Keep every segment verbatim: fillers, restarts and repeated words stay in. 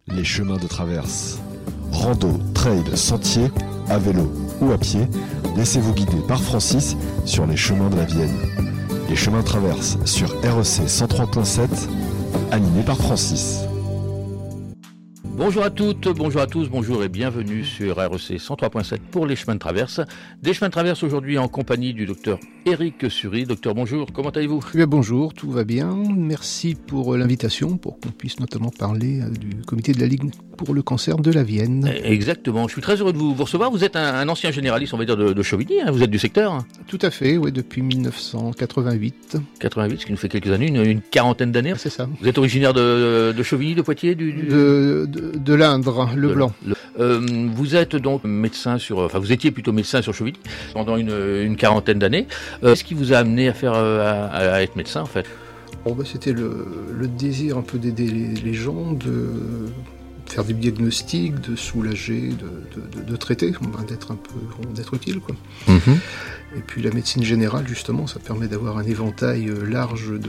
Les chemins de traverse. Rando, trail, sentier, à vélo ou à pied, laissez-vous guider par Francis sur les chemins de la Vienne. Les chemins de traverse sur R E C cent trois point sept, animé par Francis. Bonjour à toutes, bonjour à tous, bonjour et bienvenue sur R E C cent trois point sept pour les chemins de traverse. Des chemins de traverse aujourd'hui en compagnie du docteur Éric Sury. Docteur, bonjour, comment allez-vous ? Eh bien, bonjour, tout va bien. Merci pour l'invitation, pour qu'on puisse notamment parler du comité de la Ligue pour le cancer de la Vienne. Exactement, je suis très heureux de vous, vous recevoir. Vous êtes un, un ancien généraliste, on va dire, de, de Chauvigny, hein. Vous êtes du secteur ? Tout à fait, oui, depuis dix-neuf cent quatre-vingt-huit. quatre-vingt-huit, ce qui nous fait quelques années, une, une quarantaine d'années. C'est ça. Vous êtes originaire de, de Chauvigny, de Poitiers du, du... De, de, de l'Indre, le de, Blanc. Le, euh, vous êtes donc médecin sur... Enfin, vous étiez plutôt médecin sur Chauvigny pendant une, une quarantaine d'années. Euh, qu'est-ce qui vous a amené à, faire, à, à être médecin, en fait ? Bon, bah, c'était le, le désir un peu d'aider les, les gens, de faire des diagnostics, de soulager, de, de, de, de traiter, d'être un peu, d'être utile, quoi. Mm-hmm. Et puis la médecine générale, justement, ça permet d'avoir un éventail large de, de,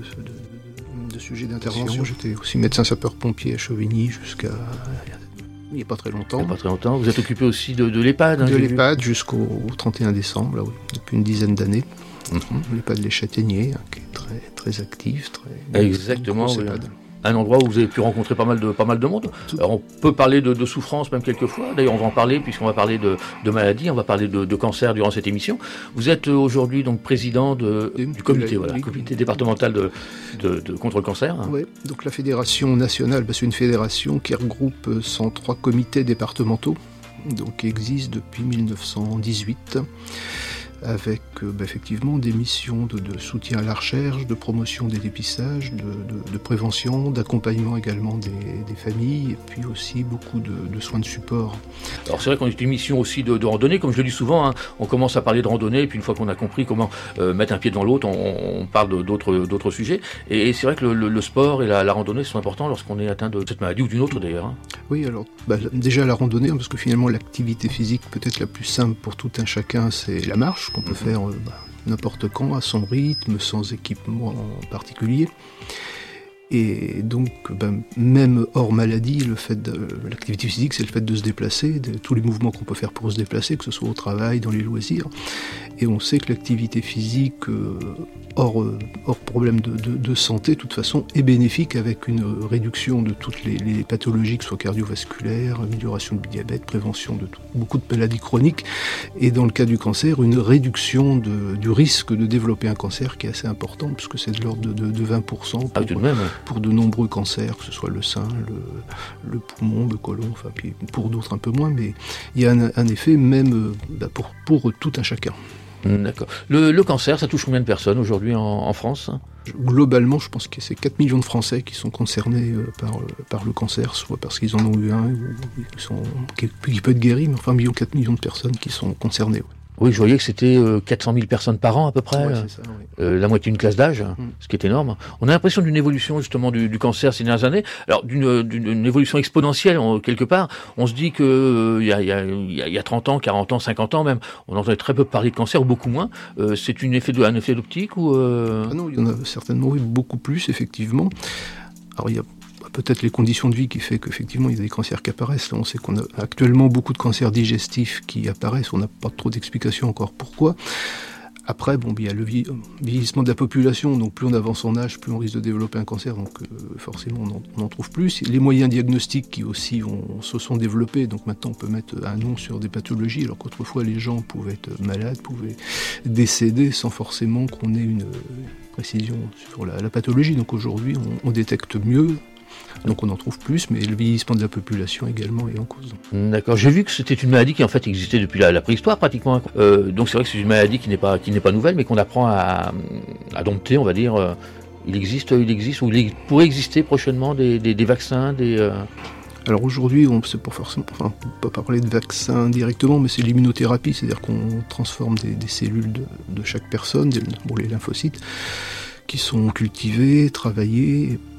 de, de sujets d'intervention. J'étais aussi médecin sapeur-pompier à Chauvigny jusqu'à il n'y a pas très longtemps. Il n'y a pas très longtemps. Vous êtes occupé aussi de, de l'EHPAD, hein, de l'EHPAD jusqu'au trente et un décembre, là, oui, depuis une dizaine d'années. Mm-hmm. L'EHPAD Les Châtaigniers, hein, qui est très, très actif. Très, Exactement. Oui. Un endroit où vous avez pu rencontrer pas mal de, pas mal de monde. Alors on peut parler de, de souffrance même quelquefois. D'ailleurs, on va en parler puisqu'on va parler de, de maladies, on va parler de, de cancer durant cette émission. Vous êtes aujourd'hui donc président de, du comité, voilà, oui, comité départemental de, de, de contre le cancer. Hein. Oui, donc la fédération nationale, bah, c'est une fédération qui regroupe cent trois comités départementaux, donc qui existe depuis dix-neuf cent dix-huit. Avec euh, bah, effectivement des missions de, de soutien à la recherche, de promotion des dépistages, de, de, de prévention, d'accompagnement également des, des familles, et puis aussi beaucoup de, de soins de support. Alors c'est vrai qu'on a une mission aussi de, de randonnée, comme je le dis souvent, hein, on commence à parler de randonnée, et puis une fois qu'on a compris comment euh, mettre un pied devant l'autre, on, on parle de, d'autres, d'autres sujets. Et, et c'est vrai que le, le, le sport et la, la randonnée sont importants lorsqu'on est atteint de cette maladie ou d'une autre d'ailleurs. Hein. Oui, alors bah, déjà la randonnée, hein, parce que finalement l'activité physique peut-être la plus simple pour tout un chacun, c'est la marche, qu'on peut faire euh, bah, n'importe quand, à son rythme, sans équipement en particulier. Et donc, ben, même hors maladie, le fait de, l'activité physique, c'est le fait de se déplacer, de, tous les mouvements qu'on peut faire pour se déplacer, que ce soit au travail, dans les loisirs. Et on sait que l'activité physique, euh, hors, euh, hors problème de, de, de santé, de toute façon, est bénéfique avec une réduction de toutes les, les pathologies, que ce soit cardiovasculaires, amélioration du diabète, prévention de tout, beaucoup de maladies chroniques. Et dans le cas du cancer, une réduction de, du risque de développer un cancer qui est assez important, puisque c'est de l'ordre de, de, de vingt pour cent. Pour, ah, tout de même. Pour de nombreux cancers, que ce soit le sein, le, le poumon, le côlon, enfin, puis pour d'autres un peu moins, mais il y a un, un effet même bah, pour, pour tout un chacun. D'accord. Le, le cancer, ça touche combien de personnes aujourd'hui en, en France ? Globalement, je pense que c'est quatre millions de Français qui sont concernés euh, par, euh, par le cancer, soit parce qu'ils en ont eu un, ou qui, sont, qui, qui peut être guéri, mais enfin, quatre millions de personnes qui sont concernées. Ouais. Oui, je voyais que c'était euh, quatre cent mille personnes par an à peu près, ouais, c'est ça, oui. euh, la moitié d'une classe d'âge, mm. ce qui est énorme. On a l'impression d'une évolution justement du, du cancer ces dernières années, alors d'une, d'une, d'une évolution exponentielle en, quelque part. On se dit que euh, y, a, y, a, y a trente ans, quarante ans, cinquante ans même, on entendait très peu parler de cancer, ou beaucoup moins. Euh, c'est une effet de, un effet d'optique ou euh... ah non, il y en a certainement eu beaucoup plus, effectivement. Alors il y a peut-être les conditions de vie qui fait qu'effectivement il y a des cancers qui apparaissent. Là, on sait qu'on a actuellement beaucoup de cancers digestifs qui apparaissent, on n'a pas trop d'explications encore pourquoi. Après, bon, il y a le vieillissement de la population, donc plus on avance en âge, plus on risque de développer un cancer, donc euh, forcément on en, on en trouve plus. Les moyens diagnostiques qui aussi ont, se sont développés, donc maintenant on peut mettre un nom sur des pathologies, alors qu'autrefois les gens pouvaient être malades, pouvaient décéder sans forcément qu'on ait une précision sur la, la pathologie. Donc aujourd'hui on, on détecte mieux. Donc on en trouve plus, mais le vieillissement de la population également est en cause. D'accord, j'ai vu que c'était une maladie qui en fait existait depuis la, la préhistoire pratiquement. Euh, donc c'est vrai que c'est une maladie qui n'est pas, qui n'est pas nouvelle, mais qu'on apprend à, à dompter, on va dire. Euh, il existe, il existe, ou il pourrait exister prochainement des, des, des vaccins, des... Euh... Alors aujourd'hui, on ne pas forcément, enfin, on peut pas parler de vaccins directement, mais c'est l'immunothérapie, c'est-à-dire qu'on transforme des, des cellules de, de chaque personne, des, bon, les lymphocytes, qui sont cultivées, travaillées,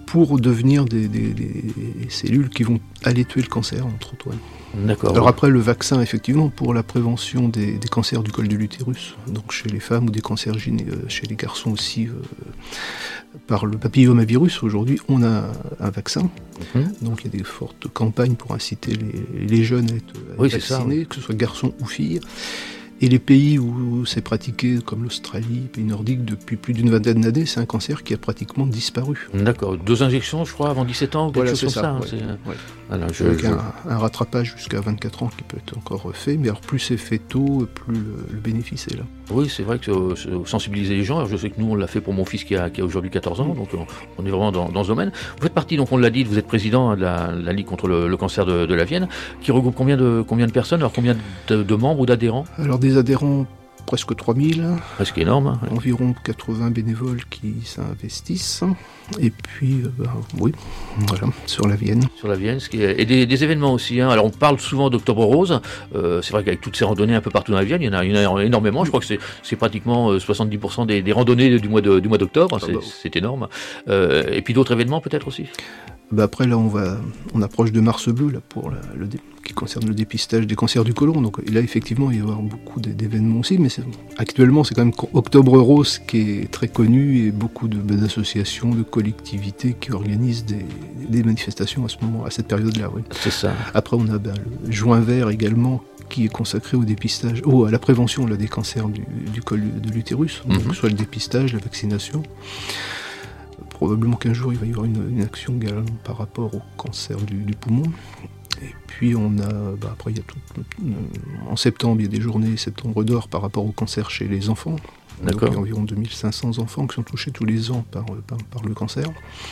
pour devenir des, des, des cellules qui vont aller tuer le cancer, entre autres. Ouais. D'accord. Alors après, le vaccin, effectivement, pour la prévention des, des cancers du col de l'utérus, donc chez les femmes, ou des cancers gyné- euh, chez les garçons aussi, euh, par le papillomavirus, aujourd'hui, on a un vaccin. Mmh. Donc il y a des fortes campagnes pour inciter les, les jeunes à être, à être oui, vaccinés, ça, oui. que ce soit garçons ou filles. Et les pays où c'est pratiqué, comme l'Australie, les pays nordiques, depuis plus d'une vingtaine d'années, c'est un cancer qui a pratiquement disparu. D'accord. Deux injections, je crois, avant dix-sept ans, ou quelque voilà, chose comme ça. ça hein, ouais, c'est... Ouais. Voilà, je, Avec je... Un, un rattrapage jusqu'à vingt-quatre ans qui peut être encore fait, mais alors plus c'est fait tôt, plus le, le bénéfice est là. Oui, c'est vrai que euh, sensibiliser les gens, alors je sais que nous on l'a fait pour mon fils qui a, qui a aujourd'hui quatorze ans, donc on, on est vraiment dans, dans ce domaine. Vous faites partie, donc on l'a dit, vous êtes président de la, la Ligue contre le, le cancer de, de la Vienne, qui regroupe combien de, combien de personnes, alors combien de, de membres ou d'adhérents? Alors des adhérents, presque trois mille. Presque énorme. Hein, ouais. Environ quatre-vingts bénévoles qui s'investissent. Et puis, euh, bah, oui, voilà, sur la Vienne. Sur la Vienne, ce qui est... et des, des événements aussi. Hein. Alors on parle souvent d'Octobre Rose. Euh, c'est vrai qu'avec toutes ces randonnées un peu partout dans la Vienne, il y en a, il y en a énormément. Je crois que c'est, c'est pratiquement soixante-dix pour cent des, des randonnées du mois, de, du mois d'octobre. Ah c'est, bah. c'est énorme. Euh, et puis d'autres événements peut-être aussi. Bah après là on va on approche de Mars Bleu là pour la, le dé, qui concerne le dépistage des cancers du côlon, donc là effectivement il va y avoir beaucoup d'événements aussi, mais c'est, actuellement c'est quand même Octobre Rose qui est très connu et beaucoup de, d'associations, de collectivités qui organisent des, des manifestations à ce moment, à cette période-là. Oui. C'est ça. Après on a ben, le Juin Vert également qui est consacré au dépistage, oh, à la prévention là, des cancers du, du col de l'utérus, mm-hmm. donc soit le dépistage, la vaccination. Probablement qu'un jour, il va y avoir une, une action également par rapport au cancer du, du poumon. Et puis, on a, bah après, il y a tout, en septembre, il y a des journées Septembre d'or par rapport au cancer chez les enfants. D'accord. Donc, il y a environ deux mille cinq cents enfants qui sont touchés tous les ans par, par, par le cancer.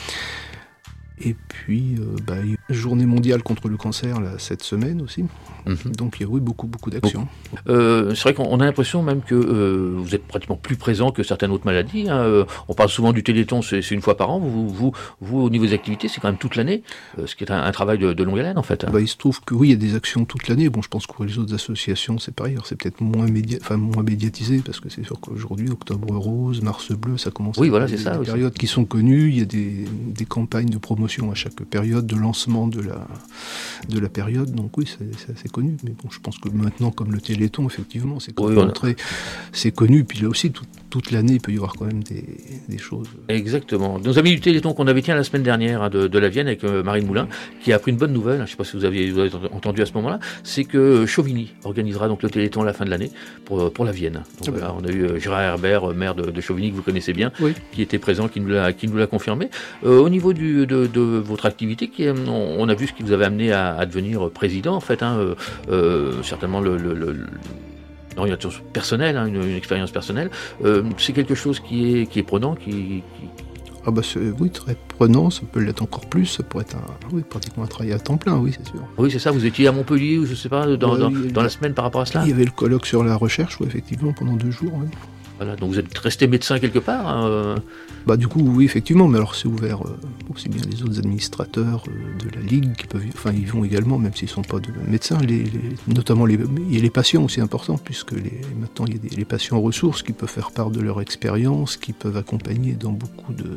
Et puis, euh, bah, il y a une journée mondiale contre le cancer là, cette semaine aussi. Mmh. Donc il y a oui, beaucoup, beaucoup d'actions. Euh, c'est vrai qu'on a l'impression même que euh, vous êtes pratiquement plus présent que certaines autres maladies. Hein. Euh, on parle souvent du Téléthon, c'est, c'est une fois par an. Vous, vous, vous, au niveau des activités, c'est quand même toute l'année, euh, ce qui est un, un travail de, de longue haleine en fait. Hein. Bah, il se trouve que oui, il y a des actions toute l'année. Bon, je pense que pour les autres associations, c'est pareil. Alors, c'est peut-être moins, média... enfin, moins médiatisé parce que c'est sûr qu'aujourd'hui, Octobre Rose, Mars Bleu, ça commence oui, à voilà, des, c'est ça, des oui, périodes c'est... qui sont connues. Il y a des, des campagnes de promotion à chaque période, de lancement de la, de la période. Donc oui, c'est, c'est assez connu. Mais bon, je pense que maintenant, comme le Téléthon, effectivement, c'est, oui, a... très, c'est connu. Puis là aussi, tout, toute l'année, il peut y avoir quand même des, des choses. Exactement. Nos amis du Téléthon qu'on avait tient la semaine dernière hein, de, de la Vienne avec euh, Marine Moulin, qui a appris une bonne nouvelle, je ne sais pas si vous aviez, vous avez entendu à ce moment-là, c'est que Chauvigny organisera donc le Téléthon à la fin de l'année pour, pour la Vienne. Donc, ah voilà, on a eu euh, Gérard Herbert, maire de, de Chauvigny, que vous connaissez bien, oui. qui était présent, qui nous l'a, qui nous l'a confirmé. Euh, au niveau du, de, de votre activité, qui, on, on a vu ce qui vous avait amené à, à devenir président, en fait, hein, euh, euh, certainement le, le, le une orientation personnelle, hein, une, une expérience personnelle, euh, c'est quelque chose qui est, qui est prenant, qui... qui... Ah bah c'est, oui, très prenant, ça peut l'être encore plus, ça pourrait être un, oui, pratiquement un travail à temps plein, oui, c'est sûr. Oui, c'est ça, vous étiez à Montpellier, ou je sais pas, dans, ouais, dans, oui, dans la semaine par rapport à cela? Il y avait le colloque sur la recherche, oui, effectivement, pendant deux jours, oui. Voilà, donc vous êtes resté médecin quelque part hein, euh... Bah du coup oui effectivement, mais alors c'est ouvert euh, aussi bien les autres administrateurs euh, de la Ligue qui peuvent, enfin ils vont également même s'ils ne sont pas de médecins, les, les, notamment les, il y a les patients aussi importants puisque les, maintenant il y a des, les patients ressources qui peuvent faire part de leur expérience, qui peuvent accompagner dans beaucoup de,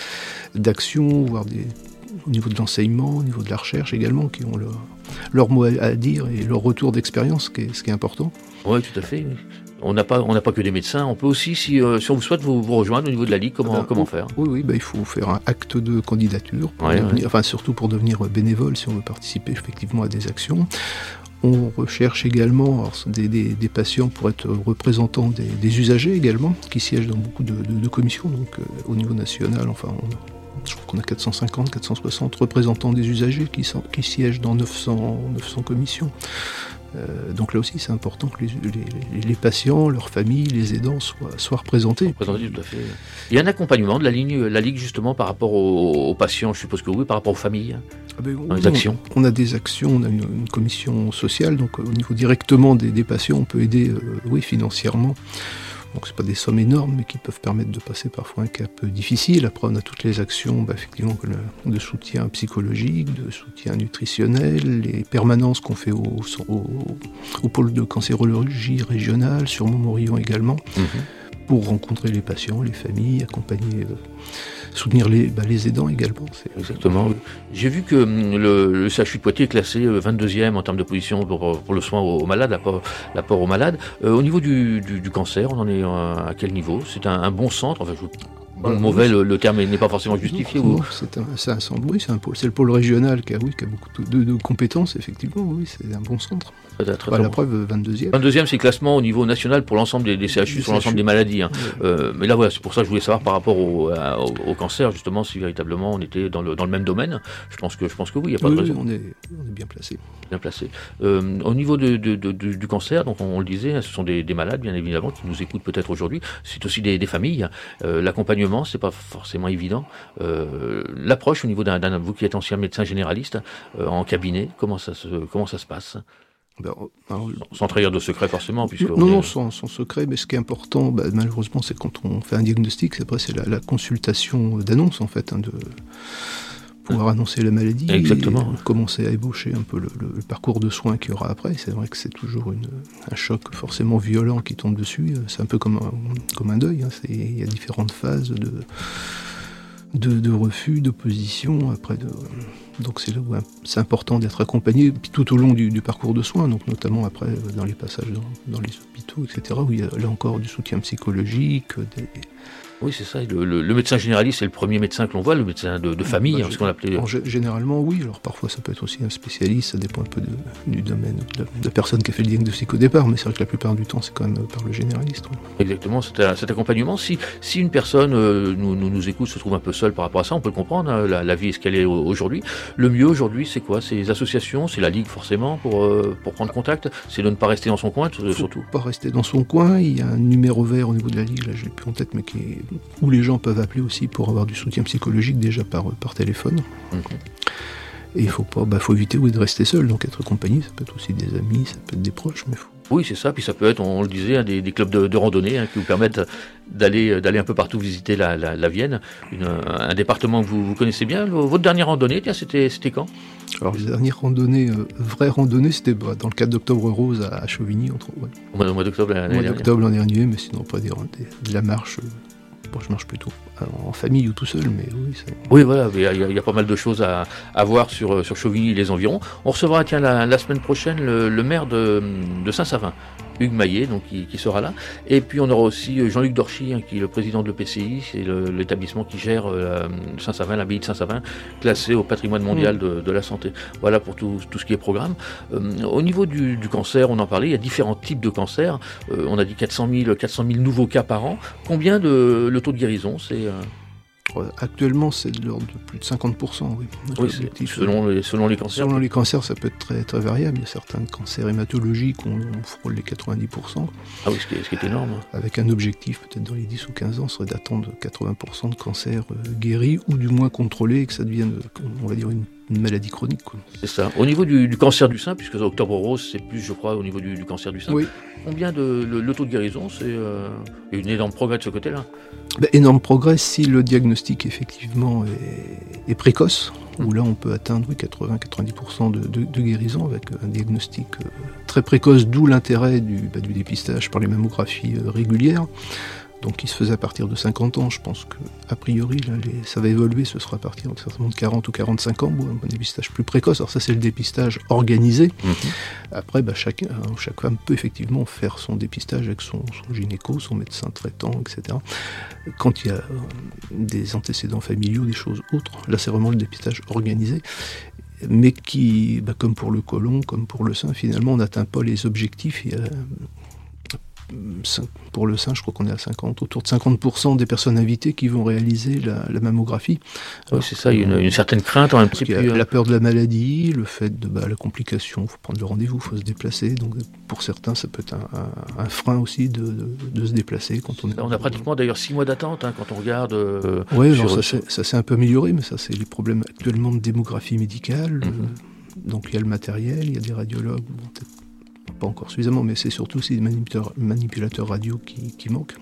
d'actions, voire des, au niveau de l'enseignement, au niveau de la recherche également, qui ont leur, leur mot à, à dire et leur retour d'expérience, ce qui est, ce qui est important. Oui, tout à fait. Oui. On n'a pas, on n'a pas que des médecins. On peut aussi, si, euh, si on vous souhaite vous, vous rejoindre au niveau de la Ligue, comment, ben, comment faire? Oui, oui, ben, il faut faire un acte de candidature, pour ouais, devenir, ouais. enfin surtout pour devenir bénévole si on veut participer effectivement à des actions. On recherche également alors, des, des, des patients pour être représentants des, des usagers également, qui siègent dans beaucoup de, de, de commissions, donc euh, au niveau national, enfin on a, je crois qu'on a quatre cent cinquante, quatre cent soixante représentants des usagers qui, sont, qui siègent dans neuf cents, neuf cents commissions. Euh, donc là aussi, c'est important que les, les, les patients, leurs familles, les aidants soient, soient représentés. Représentés, tout à fait. Il y a un accompagnement de la Ligue, la Ligue justement par rapport aux, aux patients, je suppose que oui, par rapport aux familles, ah ben, dans les actions. On, on a des actions, on a une, une commission sociale, donc au niveau directement des, des patients, on peut aider, euh, oui, financièrement. Donc c'est pas des sommes énormes, mais qui peuvent permettre de passer parfois un cap difficile. Après, on a toutes les actions, bah, effectivement, de soutien psychologique, de soutien nutritionnel, les permanences qu'on fait au, au, au pôle de cancérologie régionale, sur Montmorillon également, mmh. pour rencontrer les patients, les familles, accompagner euh, soutenir les, bah, les aidants également. C'est... Exactement. J'ai vu que le, le C H U de Poitiers est classé vingt-deuxième en termes de position pour, pour le soin aux malades, l'apport, l'apport aux malades. Euh, au niveau du, du, du cancer, on en est à quel niveau? C'est un, un bon centre, enfin, je... Bon, bah, mauvais, le, le terme n'est pas forcément justifié. Non, ou... c'est, un, c'est un centre, oui, c'est, un pôle, c'est le pôle régional qui a, oui, qui a beaucoup de, de, de compétences, effectivement, oui, c'est un bon centre. Peut-être, bah, la preuve, vingt-deuxième. vingt-deuxième, c'est le classement au niveau national pour l'ensemble des, des C H U, des sur C H U. L'ensemble des maladies. Hein. Ouais. Euh, mais là, voilà, c'est pour ça que je voulais savoir par rapport au, à, au, au cancer, justement, si véritablement on était dans le, dans le même domaine. Je pense que, je pense que oui, il n'y a pas oui, de raison. On est, on est bien placé. Bien placé. Euh, au niveau de, de, de, de, du cancer, donc on, on le disait, ce sont des, des malades, bien évidemment, qui nous écoutent peut-être aujourd'hui. C'est aussi des, des familles. Euh, l'accompagnement, c'est pas forcément évident. Euh, l'approche au niveau d'un, d'un, vous qui êtes ancien médecin généraliste, euh, en cabinet, comment ça se, comment ça se passe? Ben, alors, sans trahir de secret forcément, puisque non, non, est... sans, sans secret, mais ce qui est important, bah, malheureusement, c'est quand on fait un diagnostic, c'est après c'est la, la consultation d'annonce en fait, hein, de pouvoir annoncer la maladie, exactement, et commencer à ébaucher un peu le, le, le parcours de soins qu'il y aura après. C'est vrai que c'est toujours une, un choc forcément violent qui tombe dessus. C'est un peu comme un, comme un deuil. Hein. C'est, il y a différentes phases de De, de refus, d'opposition, après de... donc c'est là où c'est important d'être accompagné puis tout au long du, du parcours de soins, donc notamment après dans les passages dans, dans les hôpitaux, et cetera, où il y a là encore du soutien psychologique. Des... Oui, c'est ça. Le, le, le médecin généraliste, c'est le premier médecin que l'on voit, le médecin de, de famille, bah, hein, ce qu'on appelait. En, généralement, oui. Alors parfois, ça peut être aussi un spécialiste. Ça dépend un peu de, du domaine de, de la personne qui a fait le diagnostic au départ. Mais c'est vrai que la plupart du temps, c'est quand même par le généraliste. Oui. Exactement. Cet, cet accompagnement. Si, si une personne euh, nous, nous, nous écoute, se trouve un peu seule par rapport à ça, on peut le comprendre. Hein, la, la vie est ce qu'elle est aujourd'hui. Le mieux aujourd'hui, c'est quoi? C'est les associations, c'est la ligue forcément pour euh, pour prendre contact. C'est de ne pas rester dans son coin, Faut surtout. Pas rester dans son coin. Il y a un numéro vert au niveau de la ligue. Là, je l'ai plus en tête, mais qui est... où les gens peuvent appeler aussi pour avoir du soutien psychologique déjà par, par téléphone. Mmh. Et il faut pas, bah, faut éviter oui, de rester seul, donc être accompagné, ça peut être aussi des amis, ça peut être des proches, mais faut... Oui, c'est ça, puis ça peut être, on le disait, hein, des, des clubs de, de randonnée hein, qui vous permettent d'aller, d'aller un peu partout visiter la, la, la Vienne, une, un département que vous, vous connaissez bien. Votre dernière randonnée, tiens, c'était, c'était quand? Alors, les dernières randonnées, euh, vraies randonnées, c'était bah, dans le cadre d'Octobre Rose à, à Chauvigny, entre ouais. Au mois, au mois d'octobre l'année dernière. Au mois d'octobre l'an dernier, mais sinon pas dire de la marche. Euh, bon, je marche plutôt en famille ou tout seul, mais oui. C'est... Oui, voilà, il y, a, il y a pas mal de choses à, à voir sur, sur Chauvigny et les environs. On recevra, tiens, la, la semaine prochaine, le, le maire de, de Saint-Savin, Hugues Maillet, donc qui, qui sera là. Et puis on aura aussi Jean-Luc Dorchy, hein, qui est le président de l'E P C I, c'est le, l'établissement qui gère euh, Saint-Savin, l'abbaye de Saint-Savin, classé au patrimoine mondial mmh. de, de la santé. Voilà pour tout, tout ce qui est programme. Euh, au niveau du, du cancer, on en parlait, il y a différents types de cancers. Euh, on a dit quatre cent mille nouveaux cas par an. Combien de le taux de guérison, c'est euh... Actuellement, c'est de l'ordre de plus de cinquante pour cent, oui. Oui, c'est selon, les, selon les cancers. Selon les cancers, ça peut être très, très variable. Il y a certains cancers hématologiques où on, on frôle les quatre-vingt-dix pour cent. Ah oui, ce qui est, ce qui est énorme. Avec un objectif, peut-être dans les dix ou quinze ans, serait d'attendre quatre-vingts pour cent de cancers euh, guéris ou du moins contrôlés et que ça devienne, on va dire, une une maladie chronique. Quoi. C'est ça. Au niveau du, du cancer du sein, puisque Octobre Rose, c'est plus, je crois, au niveau du, du cancer du sein. Oui. Combien de le, le taux de guérison, c'est euh, il y a une énorme progrès de ce côté-là. Ben, énorme progrès si le diagnostic effectivement est, est précoce, mmh. où là on peut atteindre oui, quatre-vingts à quatre-vingt-dix pour cent de, de, de guérison avec un diagnostic euh, très précoce, d'où l'intérêt du, bah, du dépistage par les mammographies euh, régulières. Donc qui se faisait à partir de cinquante ans, je pense qu'a priori là, les, ça va évoluer, ce sera à partir de, certainement de quarante ou quarante-cinq ans, bon, un dépistage plus précoce. Alors ça c'est le dépistage organisé. Mmh. Après bah, chaque, chaque femme peut effectivement faire son dépistage avec son, son gynéco, son médecin traitant, et cetera. Quand il y a des antécédents familiaux, des choses autres, là c'est vraiment le dépistage organisé. Mais qui, bah, comme pour le côlon, comme pour le sein, finalement on n'atteint pas les objectifs. Il y a, pour le sein, je crois qu'on est à cinquante, autour de cinquante pour cent des personnes invitées qui vont réaliser la, la mammographie. Oui, c'est ça, il y a une, une certaine crainte en même temps. Il y a la peur de la maladie, le fait de bah, la complication, il faut prendre le rendez-vous, il faut se déplacer. Donc pour certains, ça peut être un, un, un frein aussi de, de, de se déplacer. Quand on, est on a pratiquement d'ailleurs six mois d'attente hein, quand on regarde. Euh, oui, alors ça, c'est, ça s'est un peu amélioré, mais ça c'est les problèmes actuellement de démographie médicale. Mm-hmm. Euh, donc il y a le matériel, il y a des radiologues, bon, pas encore suffisamment, mais c'est surtout ces manipulateurs, manipulateurs radio qui, qui manquent.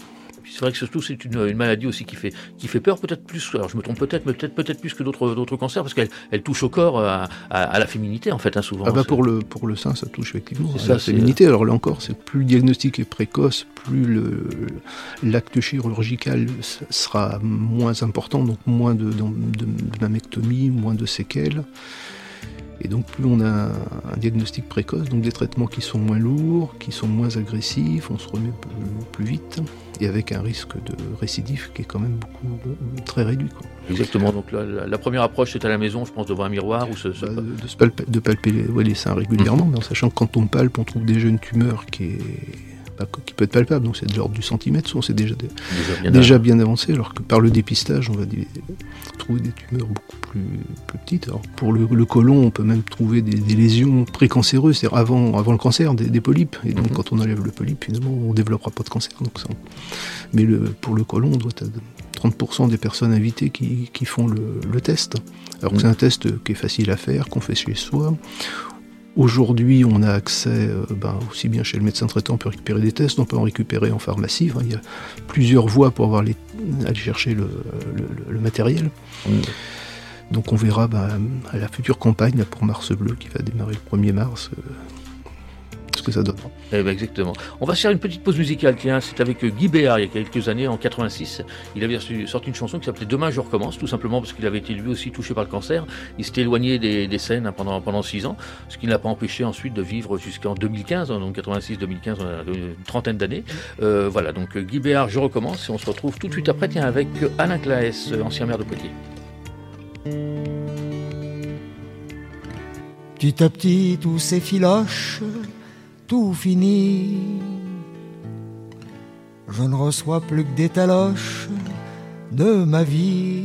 C'est vrai que surtout c'est une, une maladie aussi qui fait qui fait peur, peut-être plus. Alors je me trompe peut-être, mais peut-être peut-être plus que d'autres d'autres cancers, parce qu'elle elle touche au corps, à, à, à la féminité en fait, hein, souvent. Ah bah pour le pour le sein, ça touche effectivement c'est à ça, la féminité. Alors là encore, c'est plus le diagnostic est précoce, plus le l'acte chirurgical sera moins important, donc moins de, de, de, de mammectomie, moins de séquelles. Et donc plus on a un diagnostic précoce, donc des traitements qui sont moins lourds, qui sont moins agressifs, on se remet plus, plus vite, et avec un risque de récidive qui est quand même beaucoup très réduit, quoi. Exactement, donc la, la, la première approche c'est à la maison, je pense, devant un miroir ou ce, ce... Bah, de, se palper, de palper les, ouais, les seins régulièrement, mmh. mais en sachant que quand on palpe, on trouve déjà une tumeur qui est... qui peut être palpable, donc c'est de l'ordre du centimètre, souvent c'est déjà, des, déjà, bien, déjà bien avancé, alors que par le dépistage, on va des, trouver des tumeurs beaucoup plus, plus petites. Alors pour le, le côlon, on peut même trouver des, des lésions précancéreuses, c'est-à-dire avant, avant le cancer, des, des polypes, et donc mm-hmm. quand on enlève le polype, finalement, on ne développera pas de cancer. Donc ça, mais le, pour le côlon, on doit être à trente pour cent des personnes invitées qui, qui font le, le test, alors que mm-hmm. c'est un test qui est facile à faire, qu'on fait chez soi. Aujourd'hui, on a accès, euh, ben, aussi bien chez le médecin traitant, on peut récupérer des tests, on peut en récupérer en pharmacie. Enfin, il y a plusieurs voies pour avoir les, aller chercher le, le, le matériel. Mmh. Donc on verra ben, à la future campagne là, pour Mars Bleu, qui va démarrer le premier mars, euh, ce que ça donne. Eh ben exactement. On va se faire une petite pause musicale. Tiens, c'est avec Guy Béard, il y a quelques années, en quatre-vingt-six. Il avait sorti une chanson qui s'appelait Demain je recommence, tout simplement parce qu'il avait été lui aussi touché par le cancer. Il s'était éloigné des, des scènes hein, pendant pendant six ans, ce qui ne l'a pas empêché ensuite de vivre jusqu'en deux mille quinze. Donc quatre-vingt-six deux mille quinze, on a une trentaine d'années. Euh, voilà, donc Guy Béard, je recommence, et on se retrouve tout de suite après. Tiens, avec Alain Claes, ancien maire de Poitiers. Petit à petit, tous ces filoches, tout fini. Je ne reçois plus que des taloches de ma vie.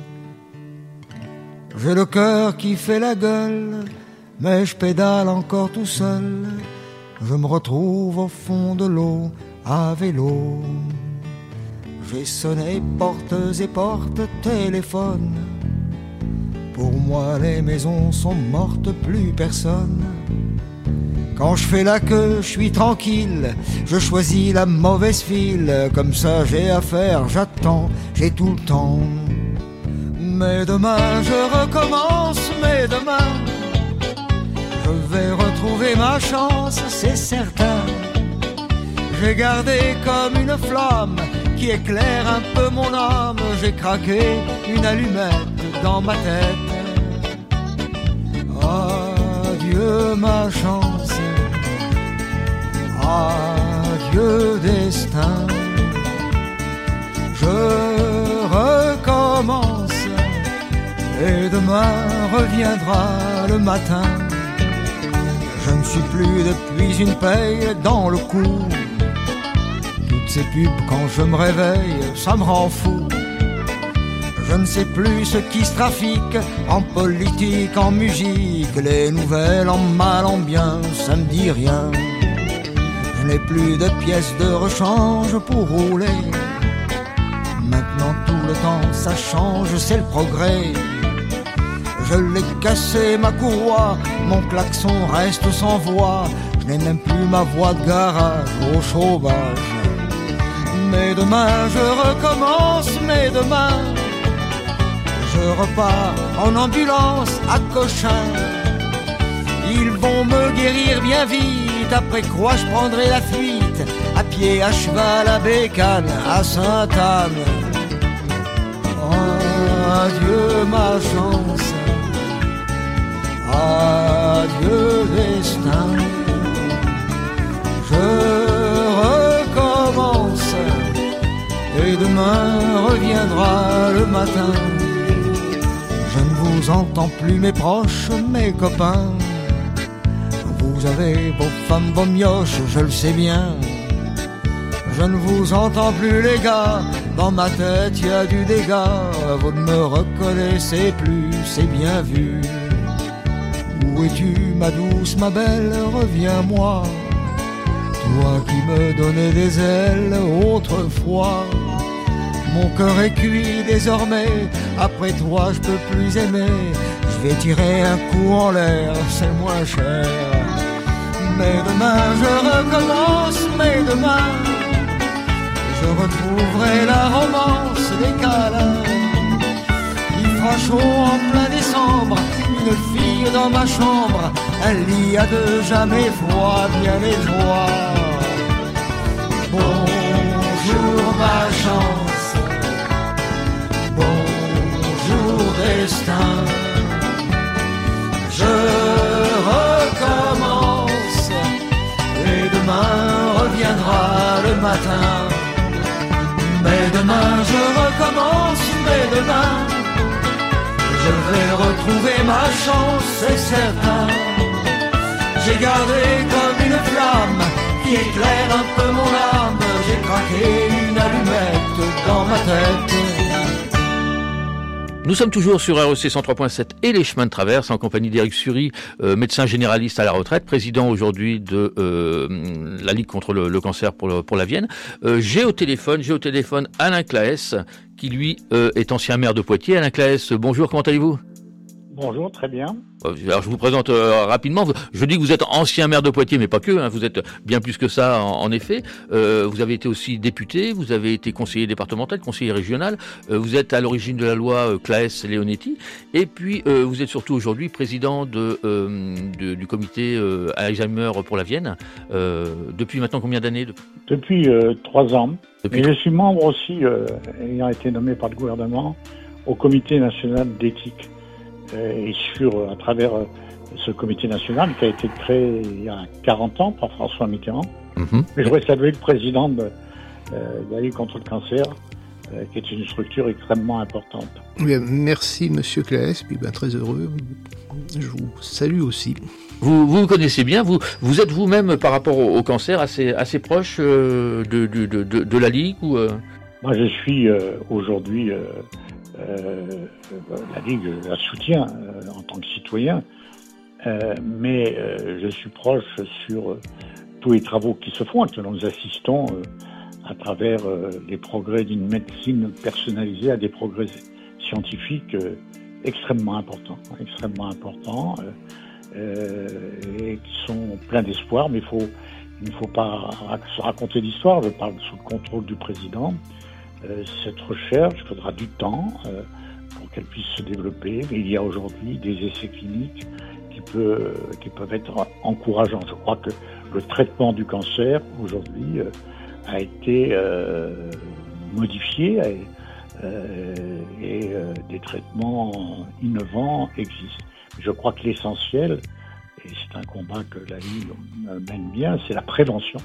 J'ai le cœur qui fait la gueule, mais je pédale encore tout seul. Je me retrouve au fond de l'eau à vélo. J'ai sonné portes et portes, téléphone. Pour moi les maisons sont mortes, plus personne. Quand je fais la queue, je suis tranquille, je choisis la mauvaise file, comme ça j'ai affaire, j'attends, j'ai tout le temps. Mais demain je recommence, mais demain je vais retrouver ma chance, c'est certain. J'ai gardé comme une flamme qui éclaire un peu mon âme, j'ai craqué une allumette dans ma tête. Adieu ma chance, adieu destin, je recommence et demain reviendra le matin. Je ne suis plus depuis une paye dans le cou. Toutes ces pubs quand je me réveille, ça me rend fou. Je ne sais plus ce qui se trafique en politique, en musique, les nouvelles en mal, en bien, ça me dit rien. Je n'ai plus de pièces de rechange pour rouler. Maintenant tout le temps ça change, c'est le progrès. Je l'ai cassé ma courroie, mon klaxon reste sans voix. Je n'ai même plus ma voix de garage au chômage. Mais demain je recommence, mais demain je repars en ambulance à Cochin. Ils vont me guérir bien vite, après quoi je prendrai la fuite, à pied, à cheval, à bécane, à Sainte-Anne. Oh, adieu ma chance, adieu destin, je recommence et demain reviendra le matin. Je ne vous entends plus mes proches, mes copains. Vous avez vos femmes, vos mioches, je le sais bien. Je ne vous entends plus les gars, dans ma tête y a du dégât. Vous ne me reconnaissez plus, c'est bien vu. Où es-tu ma douce, ma belle, reviens-moi. Toi qui me donnais des ailes autrefois. Mon cœur est cuit désormais, après toi je peux plus aimer. Je vais tirer un coup en l'air, c'est moins cher. Mais demain je recommence, mais demain je retrouverai la romance des câlins. Il fera chaud en plein décembre, une fille dans ma chambre, un lit à deux, jamais froid, bien les joies. Bonjour ma chance, bonjour destin, je recommence, et demain reviendra le matin. Mais demain je recommence, mais demain je vais retrouver ma chance, c'est certain. J'ai gardé comme une flamme qui éclaire un peu mon âme. J'ai craqué une allumette dans ma tête. Nous sommes toujours sur R E C cent trois point sept et les chemins de traverse en compagnie d'Éric Sury, euh, médecin généraliste à la retraite, président aujourd'hui de euh, la Ligue contre le, le cancer pour, le, pour la Vienne. Euh, j'ai au téléphone, j'ai au téléphone Alain Claes, qui lui euh, est ancien maire de Poitiers. Alain Claes, bonjour, comment allez-vous ? Bonjour, très bien. Alors je vous présente euh, rapidement. Je dis que vous êtes ancien maire de Poitiers, mais pas que. Hein, vous êtes bien plus que ça, en, en effet. Euh, vous avez été aussi député, vous avez été conseiller départemental, conseiller régional. Euh, vous êtes à l'origine de la loi euh, Claes-Leonetti. Et puis euh, vous êtes surtout aujourd'hui président de, euh, de, du comité euh, Alzheimer pour la Vienne. Euh, depuis maintenant combien d'années ? Depuis euh, trois ans. Depuis Et je suis membre aussi, euh, ayant été nommé par le gouvernement, au comité national d'éthique. Et sur, à travers ce comité national qui a été créé il y a quarante ans par François Mitterrand. Mmh. Et je voudrais saluer le président de, euh, de la Ligue contre le cancer, euh, qui est une structure extrêmement importante. Bien, merci Monsieur Claes, puis ben, très heureux. Je vous salue aussi. Vous vous connaissez bien, vous vous êtes vous-même par rapport au, au cancer assez assez proche euh, de, de, de, de la Ligue ou euh... Moi, je suis euh, aujourd'hui. Euh, Euh, la Ligue la soutient euh, en tant que citoyen, euh, mais euh, je suis proche sur euh, tous les travaux qui se font. Actuellement, nous assistons euh, à travers euh, les progrès d'une médecine personnalisée à des progrès scientifiques euh, extrêmement importants, extrêmement importants euh, euh, et qui sont pleins d'espoir. Mais il faut, il ne faut pas se raconter d'histoire. Je parle sous le contrôle du président. Euh, cette recherche, il faudra du temps euh, pour qu'elle puisse se développer, mais il y a aujourd'hui des essais cliniques qui, peut, qui peuvent être encourageants. Je crois que le traitement du cancer aujourd'hui euh, a été euh, modifié et, euh, et euh, des traitements innovants existent. Je crois que l'essentiel, et c'est un combat que la Ligue mène bien, c'est la prévention.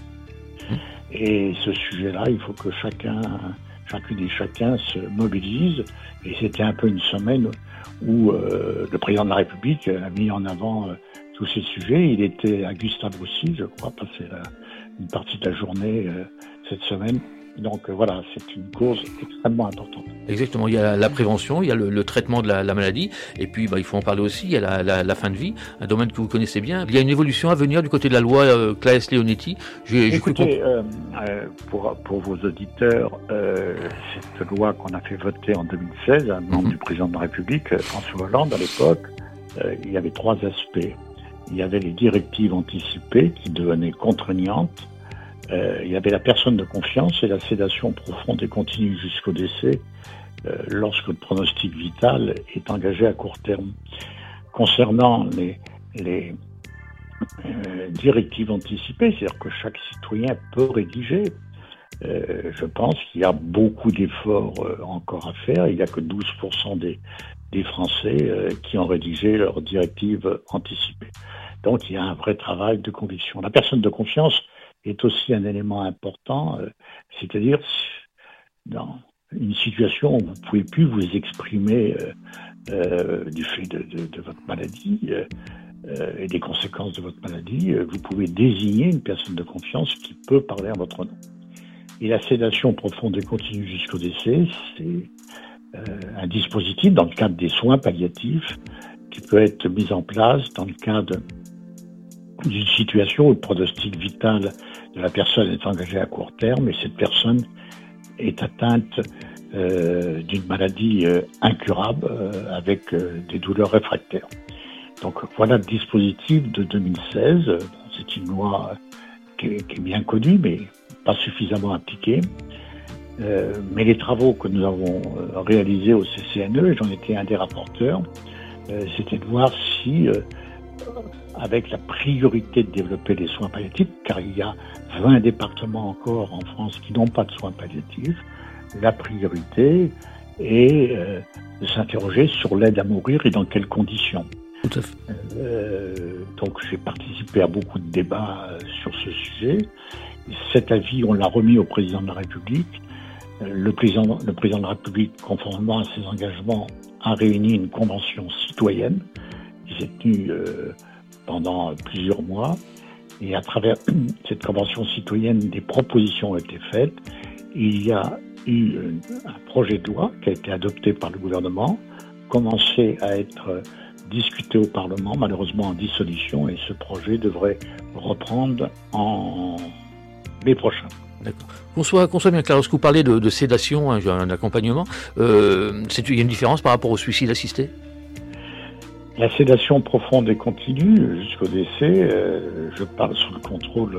Et ce sujet-là, il faut que chacun chacune et chacun se mobilise. Et c'était un peu une semaine où euh, le président de la République a mis en avant euh, tous ces sujets. Il était à Gustave Roussy, je crois, passer la, une partie de la journée euh, cette semaine. Donc euh, voilà, c'est une cause extrêmement importante. Exactement, il y a la, la prévention, il y a le, le traitement de la, la maladie, et puis bah, il faut en parler aussi, il y a la, la, la fin de vie, un domaine que vous connaissez bien. Il y a une évolution à venir du côté de la loi euh, Claes-Leonetti. J'ai, Écoutez, j'ai euh, euh, pour, pour vos auditeurs, euh, cette loi qu'on a fait voter en deux mille seize, un membre mm-hmm. du président de la République, François Hollande, à l'époque, euh, il y avait trois aspects. Il y avait les directives anticipées qui devenaient contraignantes. Euh, il y avait la personne de confiance et la sédation profonde et continue jusqu'au décès euh, lorsque le pronostic vital est engagé à court terme. Concernant les, les euh, directives anticipées, c'est-à-dire que chaque citoyen peut rédiger, euh, je pense qu'il y a beaucoup d'efforts euh, encore à faire. Il n'y a que douze pour cent des, des Français euh, qui ont rédigé leurs directives anticipées. Donc il y a un vrai travail de conviction. La personne de confiance est aussi un élément important, euh, c'est-à-dire dans une situation où vous ne pouvez plus vous exprimer euh, euh, du fait de, de, de votre maladie euh, euh, et des conséquences de votre maladie, euh, vous pouvez désigner une personne de confiance qui peut parler en votre nom. Et la sédation profonde et continue jusqu'au décès, c'est euh, un dispositif dans le cadre des soins palliatifs qui peut être mis en place dans le cadre d'une situation où le pronostic vital de la personne est engagé à court terme et cette personne est atteinte euh, d'une maladie euh, incurable euh, avec euh, des douleurs réfractaires. Donc voilà le dispositif de deux mille seize. C'est une loi qui est, qui est bien connue mais pas suffisamment appliquée. Euh, mais les travaux que nous avons euh, réalisés au C C N E, et j'en étais un des rapporteurs, euh, c'était de voir si, euh, avec la priorité de développer les soins palliatifs, car il y a vingt départements encore en France qui n'ont pas de soins palliatifs, la priorité est euh, de s'interroger sur l'aide à mourir et dans quelles conditions. Tout à fait. Euh, donc j'ai participé à beaucoup de débats euh, sur ce sujet. Cet avis, on l'a remis au président de la République. Le président, le président de la République, conformément à ses engagements, a réuni une convention citoyenne qui s'est tenue euh, pendant plusieurs mois. Et à travers cette convention citoyenne, des propositions ont été faites. Il y a eu un projet de loi qui a été adopté par le gouvernement, commencé à être discuté au Parlement, malheureusement en dissolution, et ce projet devrait reprendre en mai prochain. D'accord. Qu'on soit, qu'on soit bien clair, lorsque vous parlez de, de sédation, hein, un accompagnement, euh, c'est, il y a une différence par rapport au suicide assisté ? La sédation profonde et continue jusqu'au décès, euh, je parle sous le contrôle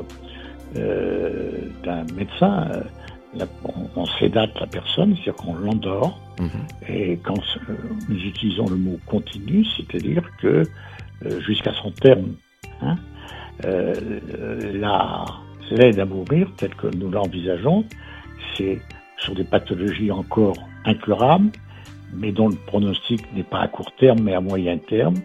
euh, d'un médecin, euh, la, on, on sédate la personne, c'est-à-dire qu'on l'endort, mmh. Et quand euh, nous utilisons le mot continu, c'est-à-dire que euh, jusqu'à son terme, hein, euh, la... l'aide à mourir, telle que nous l'envisageons, c'est sur des pathologies encore incurables, mais dont le pronostic n'est pas à court terme, mais à moyen terme.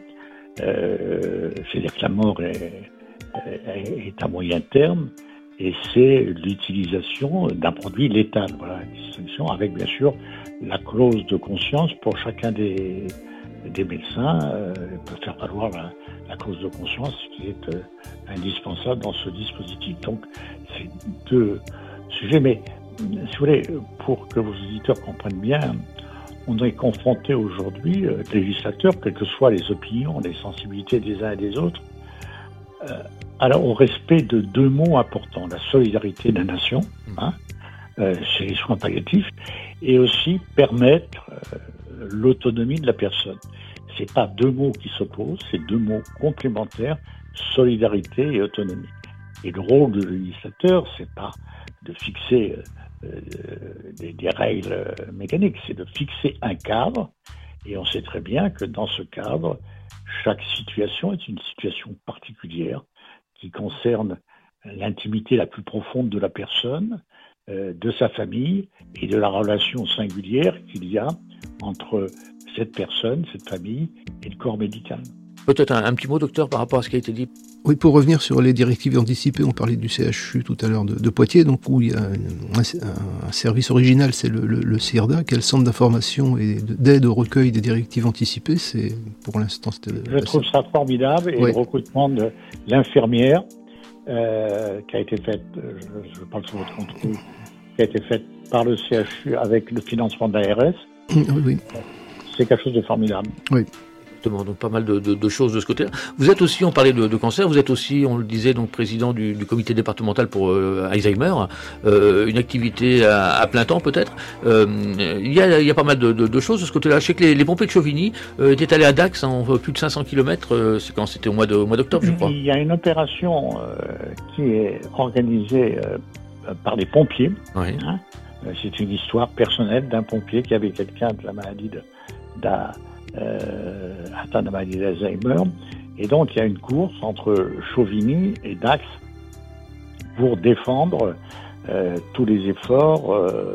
Euh, c'est-à-dire que la mort est, est, est à moyen terme, et c'est l'utilisation d'un produit létal. Voilà, une distinction avec, bien sûr, la clause de conscience pour chacun des, des médecins euh, peut faire valoir la, la clause de conscience qui est euh, indispensable dans ce dispositif. Donc, c'est deux sujets. Mais, si vous voulez, pour que vos auditeurs comprennent bien, on est confronté aujourd'hui, euh, législateurs, quelles que soient les opinions, les sensibilités des uns et des autres, euh, alors au respect de deux mots importants, la solidarité de la nation, hein, euh, chez les soins palliatifs, et aussi permettre euh, l'autonomie de la personne. C'est pas deux mots qui s'opposent, c'est deux mots complémentaires, solidarité et autonomie. Et le rôle du législateur, c'est pas de fixer euh, des, des règles mécaniques, c'est de fixer un cadre. Et on sait très bien que dans ce cadre, chaque situation est une situation particulière qui concerne l'intimité la plus profonde de la personne, euh, de sa famille et de la relation singulière qu'il y a entre cette personne, cette famille et le corps médical. Peut-être un, un petit mot, docteur, par rapport à ce qui a été dit. Oui, pour revenir sur les directives anticipées, on parlait du C H U tout à l'heure de, de Poitiers, donc où il y a un, un, un service original, c'est le, le, le CIRDA, qui est le centre d'information et d'aide au recueil des directives anticipées. C'est, pour l'instant, c'était... Je trouve ça formidable, et oui. Le recrutement de l'infirmière euh, qui a été faite, je, je parle sous votre contrôle, qui a été faite par le C H U avec le financement de l'A R S. Oui, oui. C'est quelque chose de formidable. Oui. Donc pas mal de, de, de choses de ce côté-là. Vous êtes aussi, on parlait de, de cancer, vous êtes aussi, on le disait, donc président du, du comité départemental pour euh, Alzheimer, euh, une activité à, à plein temps peut-être. Euh, il y a, il y a pas mal de, de, de choses de ce côté-là. Je sais que les, les pompiers de Chauvigny euh, étaient allés à Dax en plus de cinq cents kilomètres, euh, c'est quand c'était au mois, de, au mois d'octobre, je crois. Il y a une opération euh, qui est organisée euh, par les pompiers. Oui. Hein. C'est une histoire personnelle d'un pompier qui avait quelqu'un de la maladie de, de Euh, atteint de la maladie d'Alzheimer, et donc il y a une course entre Chauvigny et Dax pour défendre euh, tous les efforts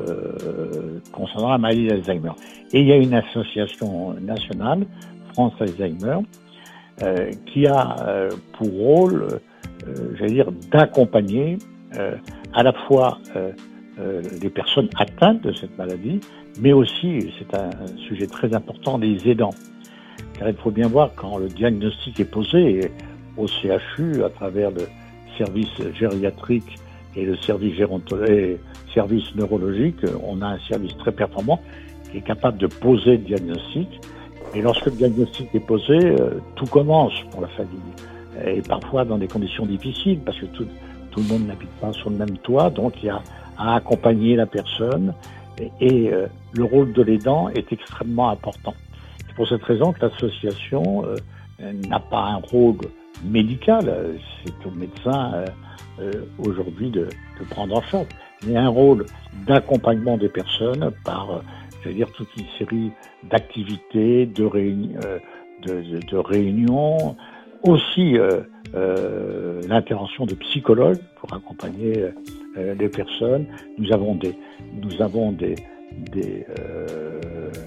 euh, concernant la maladie d'Alzheimer. Et il y a une association nationale, France Alzheimer, euh, qui a euh, pour rôle, euh, j'allais dire, d'accompagner euh, à la fois euh, euh, les personnes atteintes de cette maladie, mais aussi, c'est un sujet très important, les aidants. Car il faut bien voir, quand le diagnostic est posé au C H U, à travers le service gériatrique et le service gérontologique, service neurologique, on a un service très performant qui est capable de poser le diagnostic. Et lorsque le diagnostic est posé, tout commence pour la famille. Et parfois dans des conditions difficiles, parce que tout, tout le monde n'habite pas sur le même toit, donc il y a à accompagner la personne. Et, et euh, le rôle de l'aidant est extrêmement important. C'est pour cette raison que l'association euh, n'a pas un rôle médical. C'est au médecin euh, euh, aujourd'hui de, de prendre en charge. mais un rôle d'accompagnement des personnes par, euh, c'est-à-dire toute une série d'activités, de, réuni- euh, de, de, de réunions, aussi euh, euh, l'intervention de psychologues pour accompagner euh, les personnes. Nous avons des, nous avons des, des euh,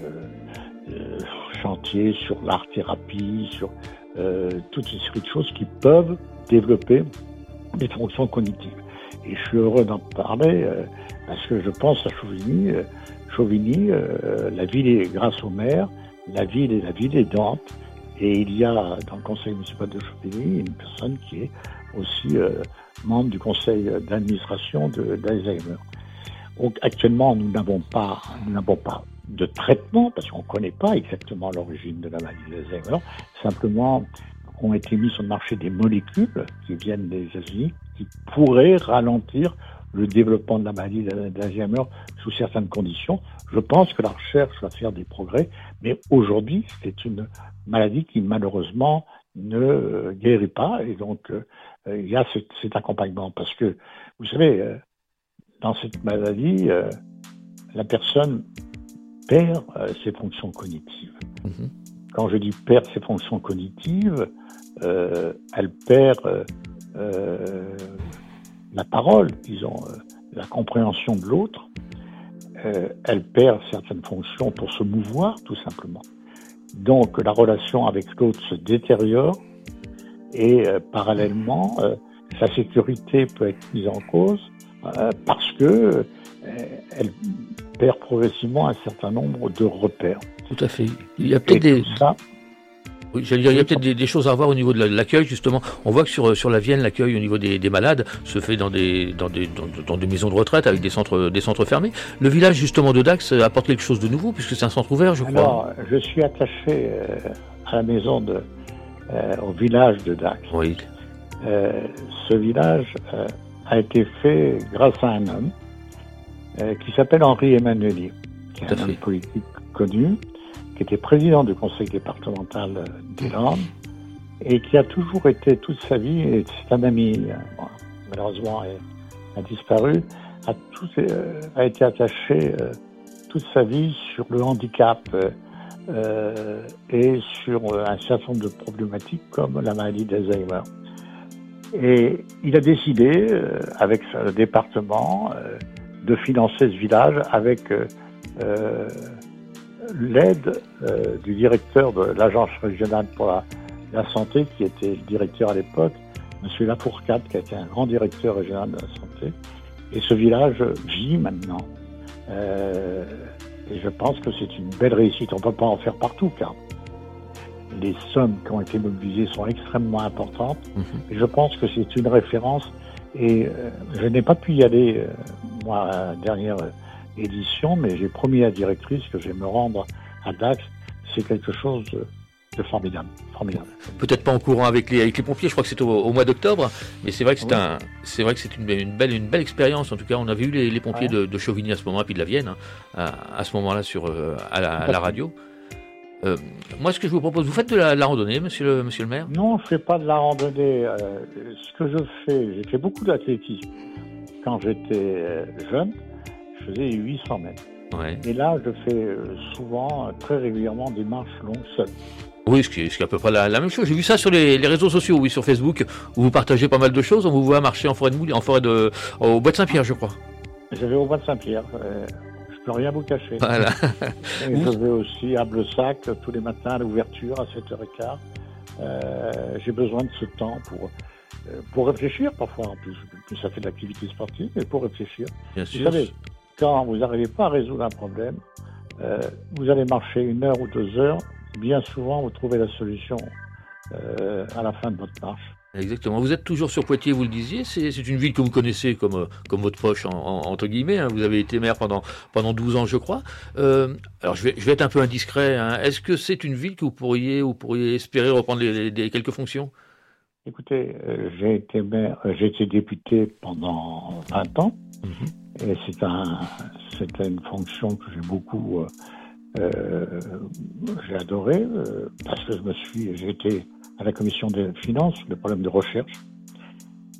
euh, chantiers sur l'art-thérapie, sur euh, toute une série de choses qui peuvent développer des fonctions cognitives. Et je suis heureux d'en parler euh, parce que je pense à Chauvigny. Euh, Chauvigny, euh, la ville est, grâce au maire, la ville est la ville aidante. Et il y a dans le conseil municipal de Chauvigny une personne qui est aussi euh, membre du conseil d'administration de d'Alzheimer. Donc actuellement, nous n'avons pas, nous n'avons pas de traitement parce qu'on ne connaît pas exactement l'origine de la maladie d'Alzheimer. Simplement, ont été mis sur le marché des molécules qui viennent des États-Unis qui pourraient ralentir le développement de la maladie d'Alzheimer sous certaines conditions. Je pense que la recherche va faire des progrès, mais aujourd'hui, c'est une maladie qui malheureusement ne guérit pas, et donc euh, il y a cet, cet accompagnement. Parce que, vous savez, euh, dans cette maladie, euh, la personne perd euh, ses fonctions cognitives. Mmh. Quand je dis perd ses fonctions cognitives, euh, elle perd euh, euh, la parole, disons, euh, la compréhension de l'autre. Euh, elle perd certaines fonctions pour se mouvoir, tout simplement. Donc, la relation avec l'autre se détériore et euh, parallèlement, euh, sa sécurité peut être mise en cause euh, parce que euh, elle perd progressivement un certain nombre de repères. Tout à fait. Il y a peut-être des... Ça, Oui, j'allais dire, il y a peut-être des, des choses à voir au niveau de l'accueil, justement. On voit que sur, sur la Vienne, l'accueil au niveau des, des malades se fait dans des, dans, des, dans, dans des maisons de retraite avec des centres, des centres fermés. Le village, justement, de Dax apporte quelque chose de nouveau, puisque c'est un centre ouvert, je crois. Alors, je suis attaché euh, à la maison de, euh, au village de Dax. Oui. Euh, ce village euh, a été fait grâce à un homme euh, qui s'appelle Henri Emmanueli, qui est un homme politique connu, qui était président du conseil départemental des Landes et qui a toujours été toute sa vie, et c'est un ami, bon, malheureusement a, a disparu, a, tout, euh, a été attaché euh, toute sa vie sur le handicap euh, et sur euh, un certain nombre de problématiques comme la maladie d'Alzheimer. Et il a décidé, euh, avec le département, euh, de financer ce village avec euh, euh, l'aide euh, du directeur de l'agence régionale pour la, la santé, qui était le directeur à l'époque, M. Lafourcade, qui a été un grand directeur régional de la santé. Et ce village vit maintenant. Euh, et je pense que c'est une belle réussite. On ne peut pas en faire partout, car les sommes qui ont été mobilisées sont extrêmement importantes. Mmh. Et je pense que c'est une référence. Et euh, je n'ai pas pu y aller, euh, moi, à la dernière édition, mais j'ai promis à la directrice que je vais me rendre à Dax. C'est quelque chose de, de formidable, formidable. Peut-être pas en courant avec les, avec les pompiers, je crois que c'est au, au mois d'octobre, mais c'est vrai que c'est, oui. un, c'est, vrai que c'est une, une, belle, une belle expérience. En tout cas, on avait eu les, les pompiers ouais. de, de Chauvigny à ce moment-là, puis de la Vienne, hein, à, à ce moment-là, sur, euh, à, la, à la radio. Euh, moi, ce que je vous propose, vous faites de la, la randonnée, monsieur le, monsieur le maire ? Non, je ne fais pas de la randonnée. Euh, ce que je fais, j'ai fait beaucoup d'athlétisme. Quand j'étais jeune, je faisais huit cents mètres. Ouais. Et là, je fais souvent, très régulièrement, des marches longues seul. Oui, ce qui est, ce qui est à peu près la, la même chose. J'ai vu ça sur les, les réseaux sociaux, oui, sur Facebook, où vous partagez pas mal de choses. On vous voit marcher en forêt de Moule, en forêt de, au Bois de Saint-Pierre, je crois. Je vais au Bois de Saint-Pierre. Euh, je peux rien vous cacher. Voilà. Et je vais aussi à Bleusac tous les matins à l'ouverture à sept heures quinze. Euh, j'ai besoin de ce temps pour, euh, pour réfléchir parfois. En plus, plus ça fait de l'activité sportive, mais pour réfléchir. Bien vous sûr. Savez, quand vous n'arrivez pas à résoudre un problème, euh, vous allez marcher une heure ou deux heures. Bien souvent, vous trouvez la solution euh, à la fin de votre marche. Exactement. Vous êtes toujours sur Poitiers, vous le disiez. C'est, c'est une ville que vous connaissez comme, comme votre poche, en, en, entre guillemets. Hein. Vous avez été maire pendant, pendant douze ans, je crois. Euh, alors, je vais, je vais être un peu indiscret. Hein. Est-ce que c'est une ville que vous pourriez, vous pourriez espérer reprendre les, les, les quelques fonctions ? Écoutez, euh, j'ai été maire, euh, j'ai été député pendant vingt ans. Mmh. Et c'est, un, c'est une fonction que j'ai beaucoup... Euh, Euh, j'ai adoré euh, parce que je me suis, j'ai été à la commission des finances, le problème de recherche,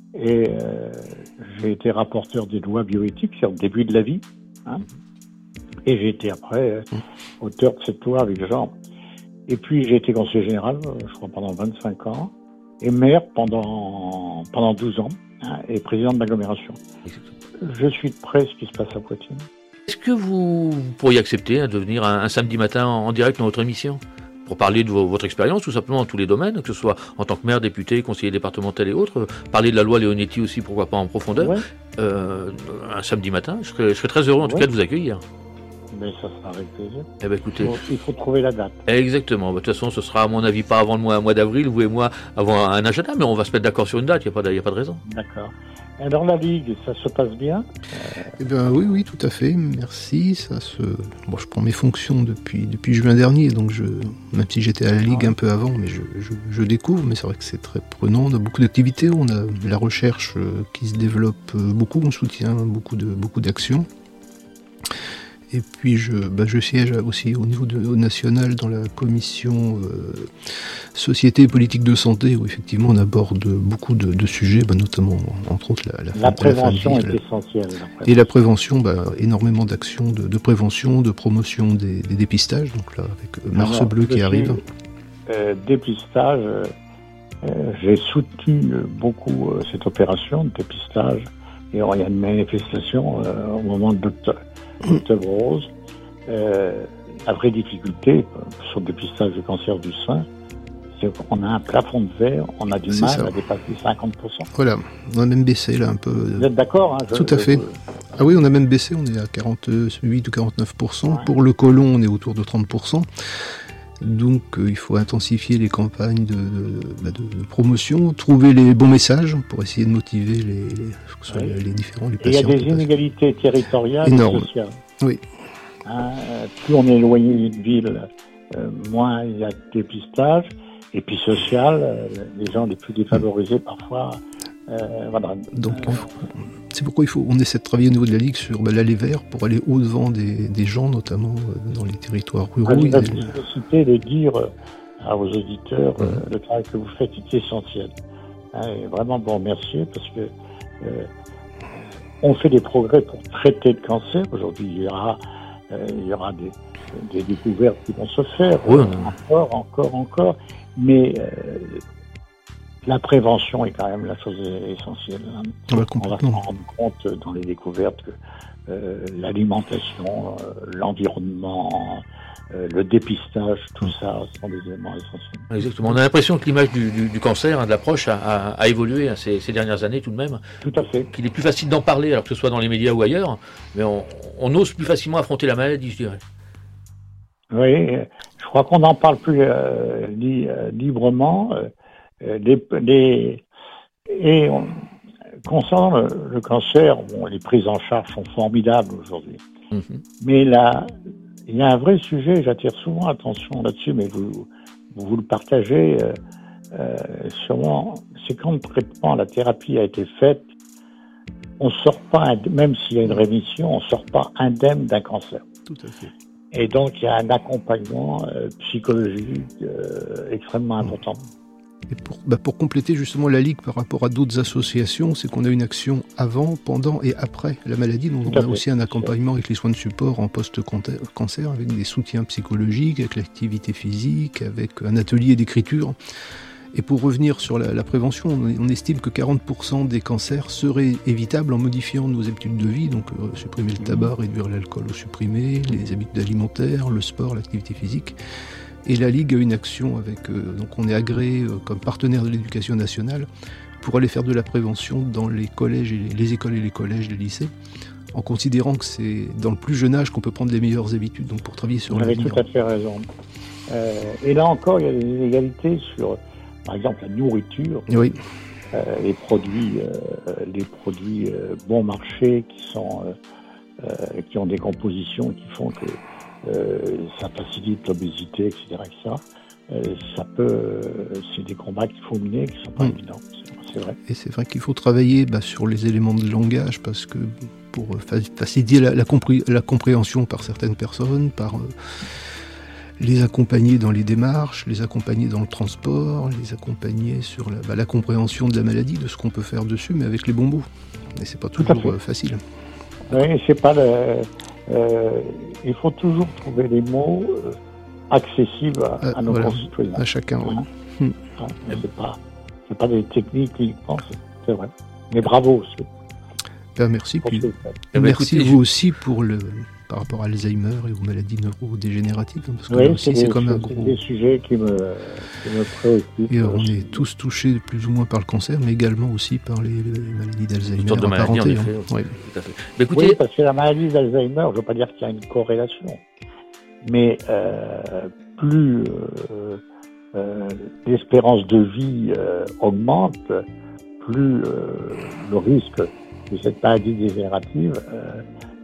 Et euh, j'ai été rapporteur des lois bioéthiques, c'est au début de la vie. Hein, et j'ai été après euh, auteur de cette loi avec Jean. Et puis j'ai été conseiller général, je crois, pendant vingt-cinq ans, et maire pendant, pendant douze ans, hein, et président de l'agglomération. Je suis de près ce qui se passe à Poitiers. Est-ce que vous, vous pourriez accepter hein, de venir un, un samedi matin en, en direct dans votre émission pour parler de vos, votre expérience, tout simplement, dans tous les domaines, que ce soit en tant que maire, député, conseiller départemental et autres, parler de la loi Leonetti aussi, pourquoi pas en profondeur, ouais. euh, un samedi matin, je serais, je serais très heureux en tout ouais. cas de vous accueillir. Mais ça sera avec plaisir. Eh ben, écoutez, il, faut, il faut trouver la date. Exactement. De toute façon, ce sera à mon avis pas avant le mois, mois d'avril, vous et moi, avant un agenda, mais on va se mettre d'accord sur une date, il n'y a, a pas de raison. D'accord. Alors la Ligue, ça se passe bien ? Eh bien oui, oui, tout à fait, merci. Ça se... bon, je prends mes fonctions depuis, depuis juin dernier, donc je... même si j'étais à la Ligue un peu avant, mais je, je, je découvre, mais c'est vrai que c'est très prenant. On a beaucoup d'activités, on a la recherche qui se développe beaucoup, on soutient beaucoup, de, beaucoup d'actions. Et puis je, bah je siège aussi au niveau de, au national dans la commission euh, Société et politique de santé, où effectivement on aborde beaucoup de, de sujets, bah notamment entre autres la, la, la prévention la est la, essentielle. La prévention. Et la prévention, bah, énormément d'actions de, de prévention, de promotion des, des dépistages, donc là avec Mars Alors, Bleu qui arrive. Euh, dépistage, euh, j'ai soutenu beaucoup euh, cette opération de dépistage, et il y a une manifestation euh, au moment de l'octobre. Octobre rose. Euh, la vraie difficulté sur le dépistage du cancer du sein, c'est qu'on a un plafond de verre, on a du c'est mal ça. à dépasser cinquante pour cent. Voilà, on a même baissé là un peu. Vous êtes d'accord hein, je, Tout à je, fait. Je... Ah oui, on a même baissé, on est à quarante-huit ou quarante-neuf pour cent. Ouais. Pour le côlon, on est autour de trente pour cent. Donc euh, il faut intensifier les campagnes de, de, de, de promotion, trouver les bons messages pour essayer de motiver les, les, oui. les, les différents les patients. Et il y a des inégalités territoriales énormes. Et sociales. Oui. Hein, plus on est éloigné d'une ville, euh, moins il y a de dépistage. Et puis social, euh, les gens les plus défavorisés parfois. Euh, voilà. Donc euh, c'est pourquoi il faut, on essaie de travailler au niveau de la Ligue sur bah, l'aller vert pour aller au-devant des, des gens, notamment euh, dans les territoires ruraux. Je vais nécessité de dire à vos auditeurs mmh. euh, le travail que vous faites est essentiel. Hein, et vraiment bon remercier parce que euh, on fait des progrès pour traiter le cancer. Aujourd'hui, il y aura, euh, il y aura des, des découvertes qui vont se faire oui. euh, encore, encore, encore. Mais euh, la prévention est quand même la chose essentielle. Hein. Ah bah, on va se rendre compte dans les découvertes que euh, l'alimentation, euh, l'environnement, euh, le dépistage, tout mmh. ça sont des éléments essentiels. Exactement. On a l'impression que l'image du, du, du cancer, hein, de l'approche, a, a, a évolué hein, ces, ces dernières années tout de même. Tout à fait. Qu'il est plus facile d'en parler, alors que ce soit dans les médias ou ailleurs, mais on, on ose plus facilement affronter la maladie, je dirais. Oui, je crois qu'on en parle plus euh, li, euh, librement. Euh, Les, les, et on, concernant le, le cancer, bon, les prises en charge sont formidables aujourd'hui. Mmh. Mais là, il y a un vrai sujet, j'attire souvent l'attention là-dessus, mais vous, vous, vous le partagez euh, euh, sûrement, c'est quand le traitement, la thérapie a été faite, on sort pas, même s'il y a une rémission, on sort pas indemne d'un cancer. Tout à fait. Et donc, il y a un accompagnement euh, psychologique euh, extrêmement important. Et pour, bah pour compléter justement la Ligue par rapport à d'autres associations, c'est qu'on a une action avant, pendant et après la maladie. Donc on a aussi un accompagnement avec les soins de support en post-cancer, avec des soutiens psychologiques, avec l'activité physique, avec un atelier d'écriture. Et pour revenir sur la, la prévention, on, on estime que quarante pour cent des cancers seraient évitables en modifiant nos habitudes de vie, donc euh, supprimer le tabac, réduire l'alcool ou supprimer, les habitudes alimentaires, le sport, l'activité physique. Et la Ligue a une action avec, euh, donc on est agréé euh, comme partenaire de l'éducation nationale pour aller faire de la prévention dans les collèges, et les, les écoles et les collèges, les lycées, en considérant que c'est dans le plus jeune âge qu'on peut prendre les meilleures habitudes, donc pour travailler sur l'avenir. Vous avez tout à fait raison. Euh, et là encore, il y a des inégalités sur, par exemple, la nourriture, oui. euh, les produits, euh, les produits euh, bon marché qui sont, euh, euh, qui ont des compositions qui font que Euh, ça facilite l'obésité, et cetera, et cetera. Euh, ça peut, euh, c'est des combats qu'il faut mener, qui ne sont pas mmh. évidents. C'est, c'est vrai. Et c'est vrai qu'il faut travailler bah, sur les éléments de langage, parce que pour faciliter la, la, compré- la compréhension par certaines personnes, par euh, les accompagner dans les démarches, les accompagner dans le transport, les accompagner sur la, bah, la compréhension de la maladie, de ce qu'on peut faire dessus, mais avec les bons mots. Et c'est pas toujours euh, facile. Oui, c'est pas le. Euh, il faut toujours trouver les mots euh, accessibles à, à, à nos voilà, concitoyens. À chacun, oui. Hein hum. hein, c'est pas, c'est pas des techniques uniquement, c'est, c'est vrai. Mais bravo. C'est, ben, merci. Puis, eh ben, merci écoutez, vous je... aussi pour le. Par rapport à Alzheimer et aux maladies neurodégénératives, parce que oui, aussi, c'est, c'est des, comme c'est un gros... des sujets qui me, qui me préoccupent. Et on est tous touchés plus ou moins par le cancer, mais également aussi par les, les maladies d'Alzheimer. Une sorte de maladie, en effet. Hein. Oui. Tout à fait. Mais écoutez... Oui, parce que la maladie d'Alzheimer, je ne veux pas dire qu'il y a une corrélation, mais euh, plus euh, euh, l'espérance de vie euh, augmente, plus euh, le risque de cette maladie dégénérative euh,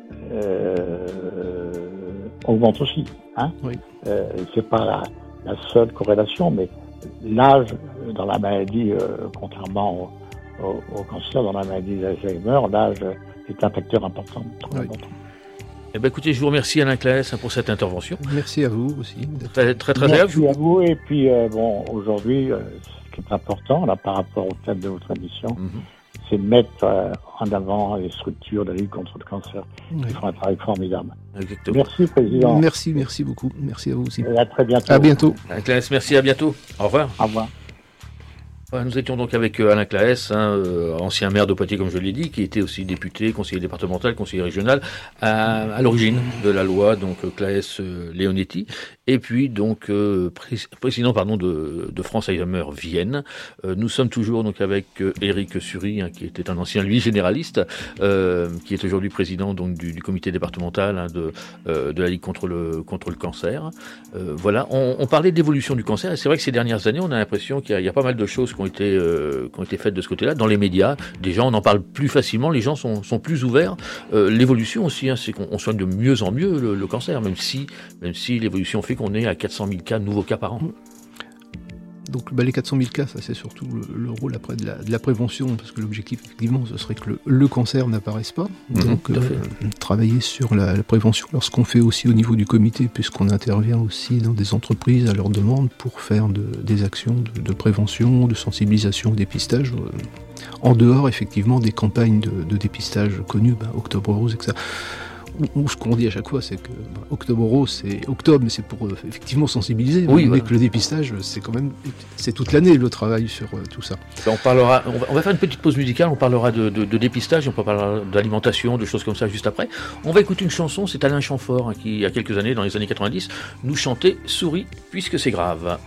Euh, augmente aussi. Hein oui. euh, c'est pas la, la seule corrélation, mais l'âge dans la maladie, euh, contrairement au, au, au cancer, dans la maladie d'Alzheimer, l'âge est un facteur important. Oui. important. Eh ben, écoutez, je vous remercie Alain Claës pour cette intervention. Merci à vous aussi. Très très très Merci agréable. à vous. Et puis euh, bon, aujourd'hui, euh, ce qui est important là par rapport au thème de votre émission. Mm-hmm. C'est de mettre euh, en avant les structures de la lutte contre le cancer. Oui. Ils font un travail formidable. Exactement. Merci, Président. Merci, merci beaucoup. Merci à vous aussi. Et à très bientôt. À bientôt. Alain Claës, merci, à bientôt. Au revoir. Au revoir. Nous étions donc avec Alain Claës, hein, euh, ancien maire de Poitiers, comme je l'ai dit, qui était aussi député, conseiller départemental, conseiller régional, à, à l'origine de la loi, donc Claës-Leonetti, et puis donc euh, pré- président pardon de, de France Alzheimer Vienne. Euh, nous sommes toujours donc avec euh, Éric Sury, hein, qui était un ancien lui généraliste, euh, qui est aujourd'hui président donc du, du comité départemental hein, de euh, de la Ligue contre le contre le cancer. Euh, voilà, on, on parlait d'évolution du cancer, et c'est vrai que ces dernières années, on a l'impression qu'il y a, il y a pas mal de choses qui ont été euh, qui ont été faites de ce côté-là, dans les médias. Déjà, on en parle plus facilement, les gens sont, sont plus ouverts. Euh, l'évolution aussi, hein, c'est qu'on on soigne de mieux en mieux le, le cancer, même si, même si l'évolution fait qu'on est à quatre cent mille cas, nouveaux cas par an. Donc bah, les quatre cent mille cas, ça c'est surtout le, le rôle après de la, de la prévention, parce que l'objectif effectivement ce serait que le, le cancer n'apparaisse pas. Mmh, donc euh, travailler sur la, la prévention, alors ce qu'on fait aussi au niveau du comité, puisqu'on intervient aussi dans des entreprises à leur demande pour faire de, des actions de, de prévention, de sensibilisation, au dépistage, euh, en dehors effectivement des campagnes de, de dépistage connues, bah, Octobre Rose, et cetera. Ou ce qu'on dit à chaque fois, c'est que bah, Octobre Rose, c'est octobre, mais c'est pour euh, effectivement sensibiliser. Oui, mais voilà. que le dépistage, c'est quand même, c'est toute l'année le travail sur euh, tout ça. On parlera, on va, on va faire une petite pause musicale. On parlera de, de, de dépistage, on parlera d'alimentation, de choses comme ça juste après. On va écouter une chanson. C'est Alain Chamfort hein, qui, il y a quelques années, dans les années quatre-vingt-dix, nous chantait "Souris puisque c'est grave".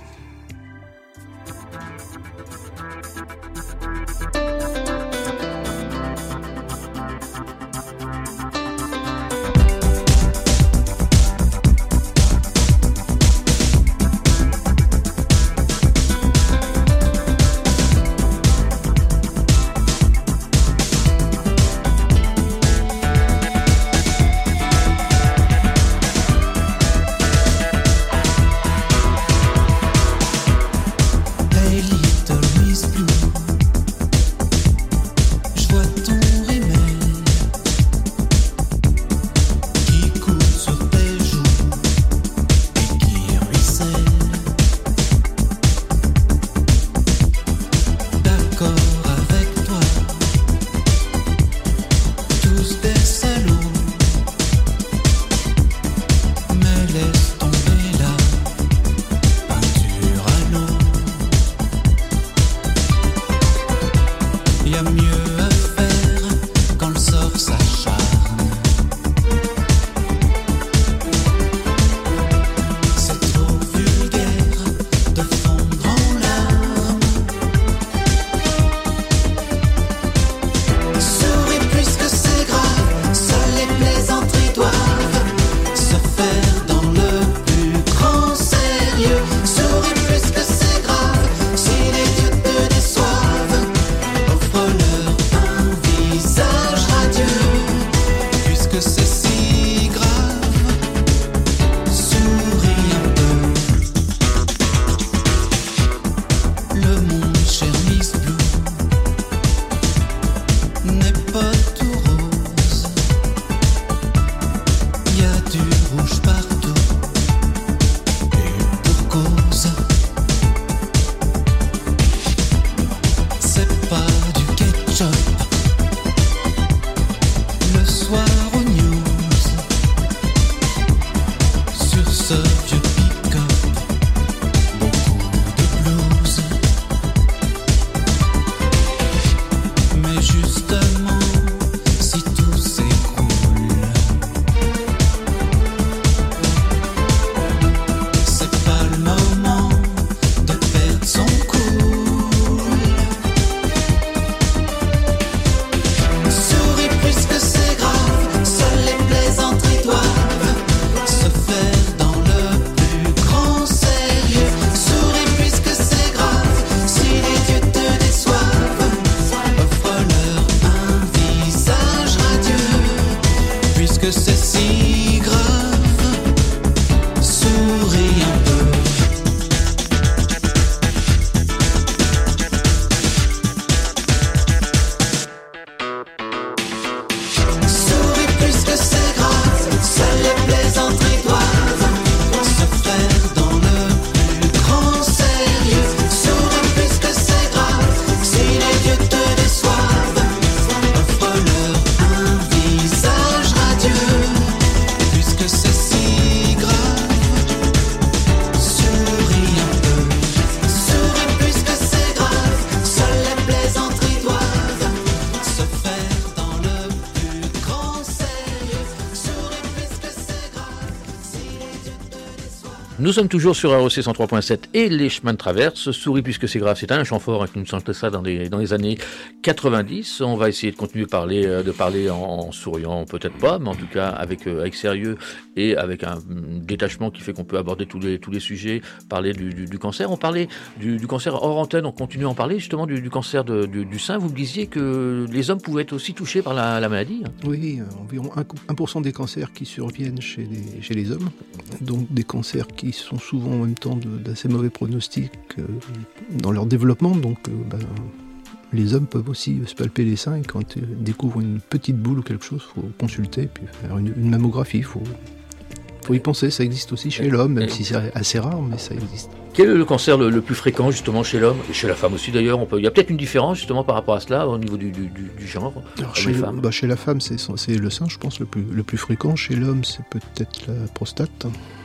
Nous sommes toujours sur R E C cent trois point sept et les chemins de traverse. Souris puisque c'est grave, c'est un chant fort hein, qui nous chantait ça dans les, dans les années quatre-vingt-dix. On va essayer de continuer de parler, de parler en, en souriant, peut-être pas, mais en tout cas avec, avec sérieux et avec un détachement qui fait qu'on peut aborder tous les, tous les sujets, parler du, du, du cancer. On parlait du, du cancer hors antenne, on continue à en parler justement du, du cancer de, du, du sein. Vous me disiez que les hommes pouvaient être aussi touchés par la, la maladie. Oui, environ un pour cent des cancers qui surviennent chez les, chez les hommes, donc des cancers qui Qui sont souvent en même temps de, d'assez mauvais pronostics euh, dans leur développement. Donc euh, ben, les hommes peuvent aussi se palper les seins et quand ils découvrent une petite boule ou quelque chose, il faut consulter, puis faire une, une mammographie. Il faut, faut y penser, ça existe aussi chez l'homme, même si c'est assez rare, mais ça existe. Quel est le cancer le, le plus fréquent justement chez l'homme et chez la femme aussi d'ailleurs? On peut, il y a peut-être une différence justement par rapport à cela au niveau du, du, du genre. Alors, chez, le, bah, chez la femme, c'est, c'est le sein, je pense, le plus, le plus fréquent. Chez l'homme, c'est peut-être la prostate.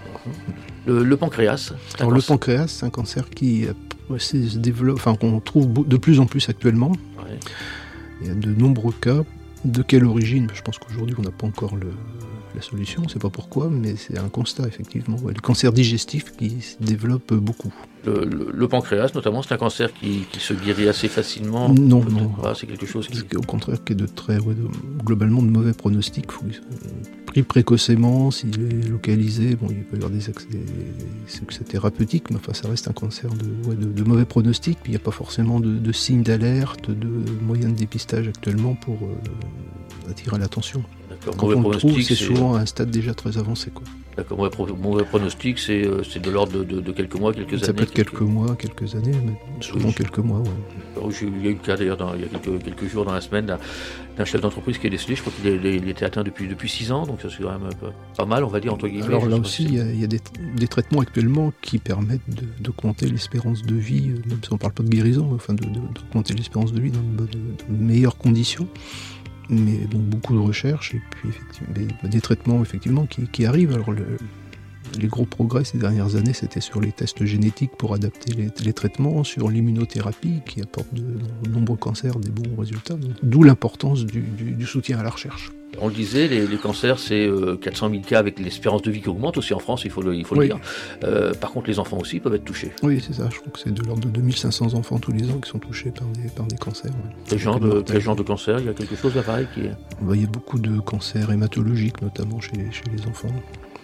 Le, le pancréas. Alors, le pancréas, c'est un cancer qui euh, se développe, enfin qu'on trouve de plus en plus actuellement. Ouais. Il y a de nombreux cas. De quelle origine? Je pense qu'aujourd'hui, on n'a pas encore le, la solution. On ne sait pas pourquoi, mais c'est un constat effectivement. Ouais, le cancer digestif qui se développe beaucoup. Le, le, le pancréas, notamment, c'est un cancer qui, qui se guérit assez facilement. Non, non. Pas, c'est quelque chose qui... C'est au contraire qui est de très, ouais, de, globalement de mauvais pronostics. Faut, pris précocement, s'il est localisé, bon, il peut y avoir des accès, des succès thérapeutiques, mais enfin, ça reste un cancer de, ouais, de, de mauvais pronostics. Puis il n'y a pas forcément de, de signes d'alerte, de moyens de dépistage actuellement pour euh, attirer l'attention. D'accord. Quand Mauvais on le trouve, c'est, c'est souvent à un stade déjà très avancé, quoi. D'accord, mauvais, pro- mauvais pronostic, c'est, euh, c'est de l'ordre de, de, de quelques mois, quelques ça années. Ça peut être quelques, quelques mois, quelques années, mais souvent oui, quelques mois, ouais. Alors, j'ai, il y a eu le cas d'ailleurs dans, il y a quelques, quelques jours dans la semaine d'un, d'un chef d'entreprise qui est décédé. Je crois qu'il est, il était atteint depuis, depuis six ans, donc ça c'est quand même pas mal, on va dire, entre guillemets. Alors là aussi, il y a, il y a des, des traitements actuellement qui permettent de, d'augmenter l'espérance de vie, même si on ne parle pas de guérison, enfin de, de, d'augmenter l'espérance de vie dans de, de, de meilleures conditions. Mais bon, beaucoup de recherches et puis effectivement, des, des traitements effectivement qui, qui arrivent. Alors le, les gros progrès ces dernières années, c'était sur les tests génétiques pour adapter les, les traitements, sur l'immunothérapie qui apporte de, de nombreux cancers des bons résultats. Donc, d'où l'importance du, du, du soutien à la recherche. On le disait, les, les cancers, c'est euh, quatre cent mille cas avec l'espérance de vie qui augmente aussi en France, il faut le, il faut oui. le dire. Euh, par contre, les enfants aussi peuvent être touchés. Oui, c'est ça. Je crois que c'est de l'ordre de deux mille cinq cents enfants tous les ans qui sont touchés par des, par des cancers. Ouais. Quel genre de, quel genre de cancer? Il y a quelque chose là pareil qui est... bah, il y a beaucoup de cancers hématologiques, notamment chez les, chez les enfants.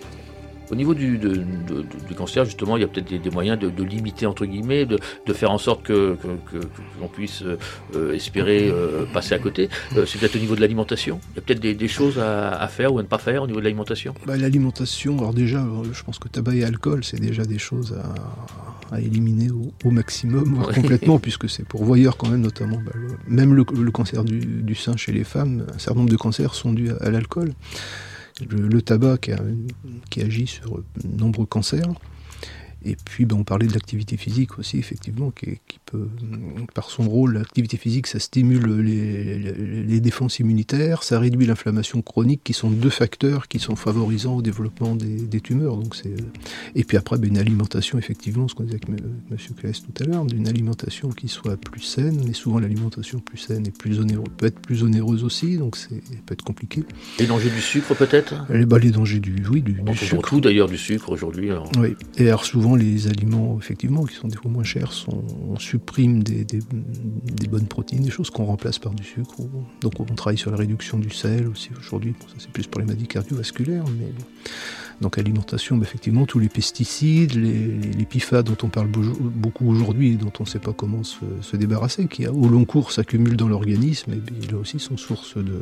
Au niveau du, de, de, de, du cancer, justement, il y a peut-être des, des moyens de, de limiter, entre guillemets, de, de faire en sorte que, que, que, que l'on puisse euh, espérer euh, passer à côté. Euh, c'est peut-être au niveau de l'alimentation. Il y a peut-être des, des choses à, à faire ou à ne pas faire au niveau de l'alimentation. Bah, l'alimentation, alors déjà, je pense que tabac et alcool, c'est déjà des choses à, à éliminer au, au maximum, voire oui. complètement, puisque c'est pourvoyeur quand même, notamment. Bah, le, même le, le cancer du, du sein chez les femmes, un certain nombre de cancers sont dus à, à l'alcool. Le, le tabac qui, a, qui agit sur de nombreux cancers. Et puis ben, on parlait de l'activité physique aussi, effectivement, qui, qui peut, par son rôle, l'activité physique, ça stimule les, les, les défenses immunitaires, ça réduit l'inflammation chronique, qui sont deux facteurs qui sont favorisants au développement des, des tumeurs. Donc c'est... Et puis après, ben, une alimentation, effectivement, ce qu'on disait avec M. Claes tout à l'heure, une alimentation qui soit plus saine, mais souvent l'alimentation plus saine et plus onéreuse, peut être plus onéreuse aussi, donc c'est peut être compliqué. Les dangers du sucre, peut-être les, ben, les dangers du, oui, du, on du sucre. Tout d'ailleurs du sucre aujourd'hui. Alors... Oui, et alors souvent, les aliments, effectivement, qui sont des fois moins chers, sont, on supprime des, des, des bonnes protéines, des choses qu'on remplace par du sucre. Donc on travaille sur la réduction du sel aussi aujourd'hui. Bon, ça c'est plus pour les maladies cardiovasculaires, mais donc alimentation, bah, effectivement, tous les pesticides, les, les P F A S dont on parle beaucoup aujourd'hui et dont on ne sait pas comment se, se débarrasser, qui au long cours s'accumulent dans l'organisme, et bien, là aussi sont source de...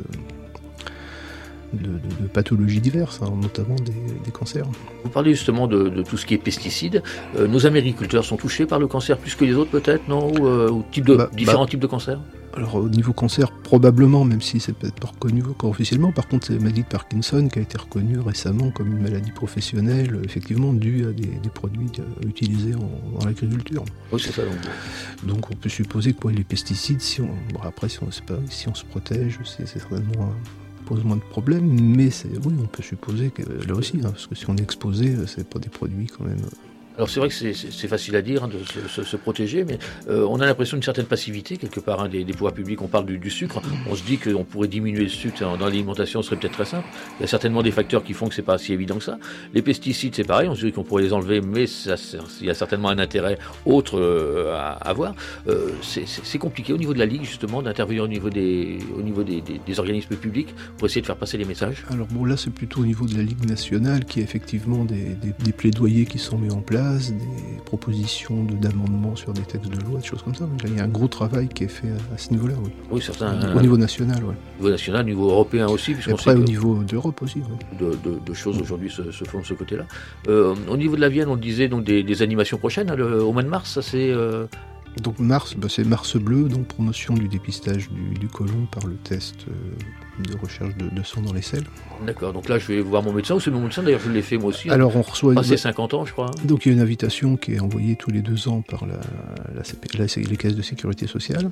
De, de, de pathologies diverses, hein, notamment des, des cancers. Vous parlez justement de, de tout ce qui est pesticides. Euh, nos agriculteurs sont touchés par le cancer plus que les autres, peut-être, non ou, euh, ou type de, bah, différents bah, types de cancers? Alors, au niveau cancer, probablement, même si c'est peut-être pas reconnu encore officiellement. Par contre, c'est la maladie de Parkinson qui a été reconnue récemment comme une maladie professionnelle, effectivement due à des, des produits utilisés en, en agriculture. Oui, c'est ça. Donc, donc on peut supposer que pour les pesticides, si on, bon, après, si on, c'est pas, si on se protège, c'est, c'est certainement... Un, pose moins de problèmes, mais c'est, oui, on peut supposer que là aussi, hein, parce que si on est exposé, c'est pas des produits quand même Alors c'est vrai que c'est, c'est, c'est facile à dire hein, de se, se, se protéger, mais euh, on a l'impression d'une certaine passivité quelque part hein, des, des pouvoirs publics. On parle du, du sucre, on se dit qu'on pourrait diminuer le sucre dans, dans l'alimentation, ce serait peut-être très simple. Il y a certainement des facteurs qui font que c'est pas si évident que ça. Les pesticides, c'est pareil, on se dit qu'on pourrait les enlever, mais ça, il y a certainement un intérêt autre euh, à avoir. Euh, c'est, c'est, c'est compliqué au niveau de la Ligue justement d'intervenir au niveau des, au niveau des, des, des organismes publics pour essayer de faire passer les messages. Alors bon, là c'est plutôt au niveau de la Ligue nationale qui a effectivement des, des, des plaidoyers qui sont mis en place, des propositions de, d'amendements sur des textes de loi, des choses comme ça. Donc là, il y a un gros travail qui est fait à, à ce niveau-là, oui. Oui, certains. Au, au niveau national, oui. Au niveau national, au niveau européen aussi. Et après, au niveau d'Europe aussi, oui. De, de, de choses aujourd'hui se, se font de ce côté-là. Euh, au niveau de la Vienne, on le disait, donc des, des animations prochaines, hein, le, au mois de mars, ça c'est... Euh... Donc mars, bah, c'est Mars Bleu, donc promotion du dépistage du, du côlon par le test euh, de recherche de, de sang dans les selles. D'accord, donc là je vais voir mon médecin, ou c'est mon médecin, d'ailleurs je l'ai fait moi aussi. Alors on reçoit... Passé cinquante ans je crois. Donc il y a une invitation qui est envoyée tous les deux ans par la, la C P, la, les caisses de sécurité sociale.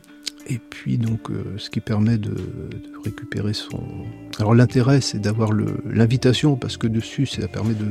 Et puis donc euh, ce qui permet de, de récupérer son... Alors l'intérêt c'est d'avoir le, l'invitation parce que dessus ça permet de,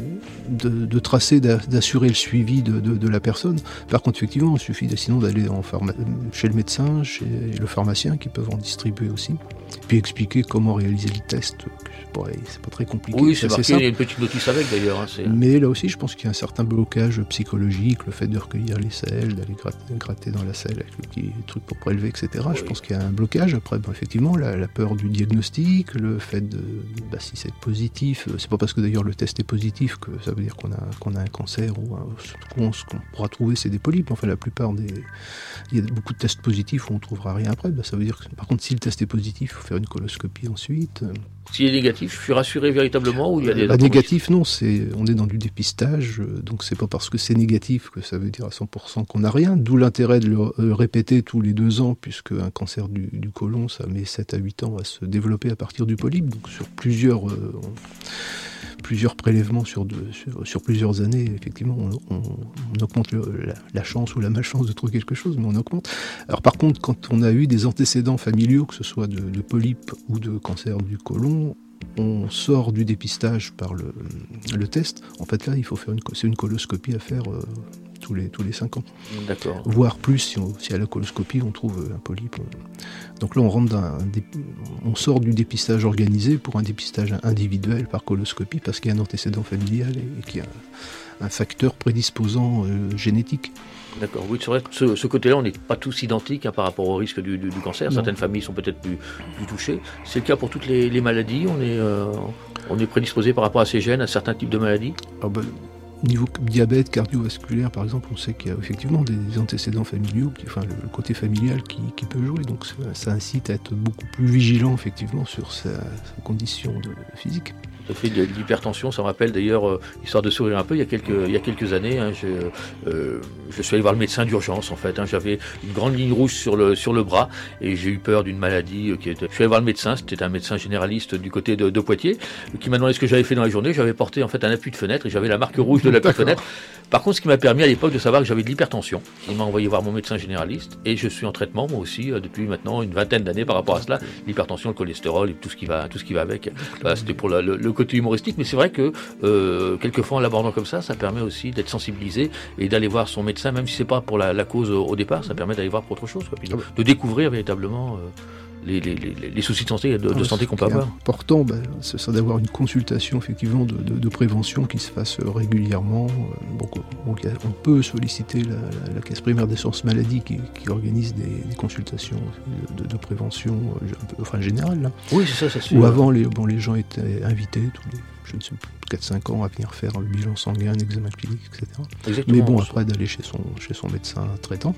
de, de, de tracer, d'assurer le suivi de, de, de la personne. Par contre effectivement il suffit sinon d'aller en pharma... chez le médecin, chez le pharmacien qui peuvent en distribuer aussi. Puis expliquer comment réaliser le test. C'est pas, c'est pas très compliqué. Oui, c'est, c'est marqué, simple. Il y a une petite notice avec d'ailleurs. Hein, c'est... Mais là aussi je pense qu'il y a un certain blocage psychologique, le fait de recueillir les selles, d'aller gratter, gratter dans la selle avec le petit truc pour prélever, et cetera. Oui. Je pense qu'il y a un blocage. Après, bon, effectivement, la, la peur du diagnostic, le fait de, bah, si c'est positif, c'est pas parce que d'ailleurs le test est positif que ça veut dire qu'on a, qu'on a un cancer ou un, ce qu'on pourra trouver, c'est des polypes. Enfin, la plupart des, il y a beaucoup de tests positifs où on trouvera rien après. Bah, ça veut dire que, par contre, si le test est positif, il faut faire une coloscopie ensuite. S'il est négatif, je suis rassuré véritablement ou il y a des... Bah, négatif, non, c'est, on est dans du dépistage, donc c'est pas parce que c'est négatif que ça veut dire à cent pour cent qu'on n'a rien, d'où l'intérêt de le euh, répéter tous les deux ans, puisque un cancer du, du côlon, ça met sept à huit ans à se développer à partir du polype, donc sur plusieurs... Euh, on, plusieurs prélèvements sur, de, sur, sur plusieurs années, effectivement, on, on, on augmente le, la, la chance ou la malchance de trouver quelque chose, mais on augmente. Alors par contre, quand on a eu des antécédents familiaux, que ce soit de, de polypes ou de cancer du côlon, on sort du dépistage par le, le test. En fait, là, il faut faire une, c'est une coloscopie à faire euh, tous les tous les cinq ans. D'accord. Voire plus si, on, si à la coloscopie on trouve un polype. Donc là, on rentre dans un, on sort du dépistage organisé pour un dépistage individuel par coloscopie parce qu'il y a un antécédent familial et, et qu'il y a un, un facteur prédisposant euh, génétique. D'accord, oui, c'est vrai que ce, ce côté-là, on n'est pas tous identiques hein, par rapport au risque du, du, du cancer. Non. Certaines familles sont peut-être plus, plus touchées. C'est le cas pour toutes les, les maladies. On est, euh, on est prédisposé par rapport à ces gènes, à certains types de maladies. Ah ben, niveau diabète cardiovasculaire, par exemple, on sait qu'il y a effectivement des antécédents familiaux, qui, enfin le, le côté familial qui, qui peut jouer. Donc ça, ça incite à être beaucoup plus vigilant, effectivement, sur sa, sa condition de, physique. Le fait de l'hypertension, ça me rappelle d'ailleurs, euh, histoire de sourire un peu, il y a quelques, il y a quelques années, hein, je, euh, je suis allé voir le médecin d'urgence en fait. Hein, j'avais une grande ligne rouge sur le, sur le bras et j'ai eu peur d'une maladie. Euh, qui était... Je suis allé voir le médecin, c'était un médecin généraliste du côté de, de Poitiers, qui m'a demandé ce que j'avais fait dans la journée. J'avais porté en fait un appui de fenêtre et j'avais la marque rouge de l'appui de fenêtre. Par contre, ce qui m'a permis à l'époque de savoir que j'avais de l'hypertension. Il m'a envoyé voir mon médecin généraliste et je suis en traitement moi aussi euh, depuis maintenant une vingtaine d'années par rapport à cela. L'hypertension, le cholestérol et tout ce qui va, tout ce qui va avec. Voilà, c'était pour la, le, le côté humoristique, mais c'est vrai que euh, quelquefois en l'abordant comme ça, ça permet aussi d'être sensibilisé et d'aller voir son médecin, même si c'est pas pour la, la cause au, au départ, ça permet d'aller voir pour autre chose, quoi, puis de, de découvrir véritablement euh, les, les, les, les soucis de santé, de, de santé qu'on peut avoir. Important, ben, c'est ça d'avoir une consultation effectivement de, de, de prévention qui se fasse régulièrement. Donc, on, on peut solliciter la, la, la caisse primaire d'assurance maladie qui, qui organise des, des consultations de, de, de prévention, enfin générale. Là. Oui, c'est ça, ça se fait. Où avant, les, bon, les gens étaient invités tous les je ne sais plus, quatre cinq ans à venir faire le bilan sanguin, un examen clinique, et cetera. Exactement. Mais bon, après d'aller chez son, chez son médecin traitant,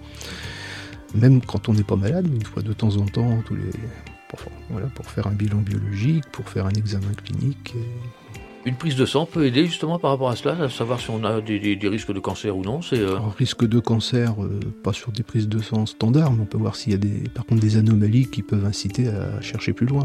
même quand on n'est pas malade, une fois de temps en temps, tous les, pour, voilà, pour faire un bilan biologique, pour faire un examen clinique. Et... Une prise de sang peut aider justement par rapport à cela, à savoir si on a des, des, des risques de cancer ou non. C'est, euh... Alors, risque de cancer, euh, pas sur des prises de sang standards, mais on peut voir s'il y a des, par contre des anomalies qui peuvent inciter à chercher plus loin, oui.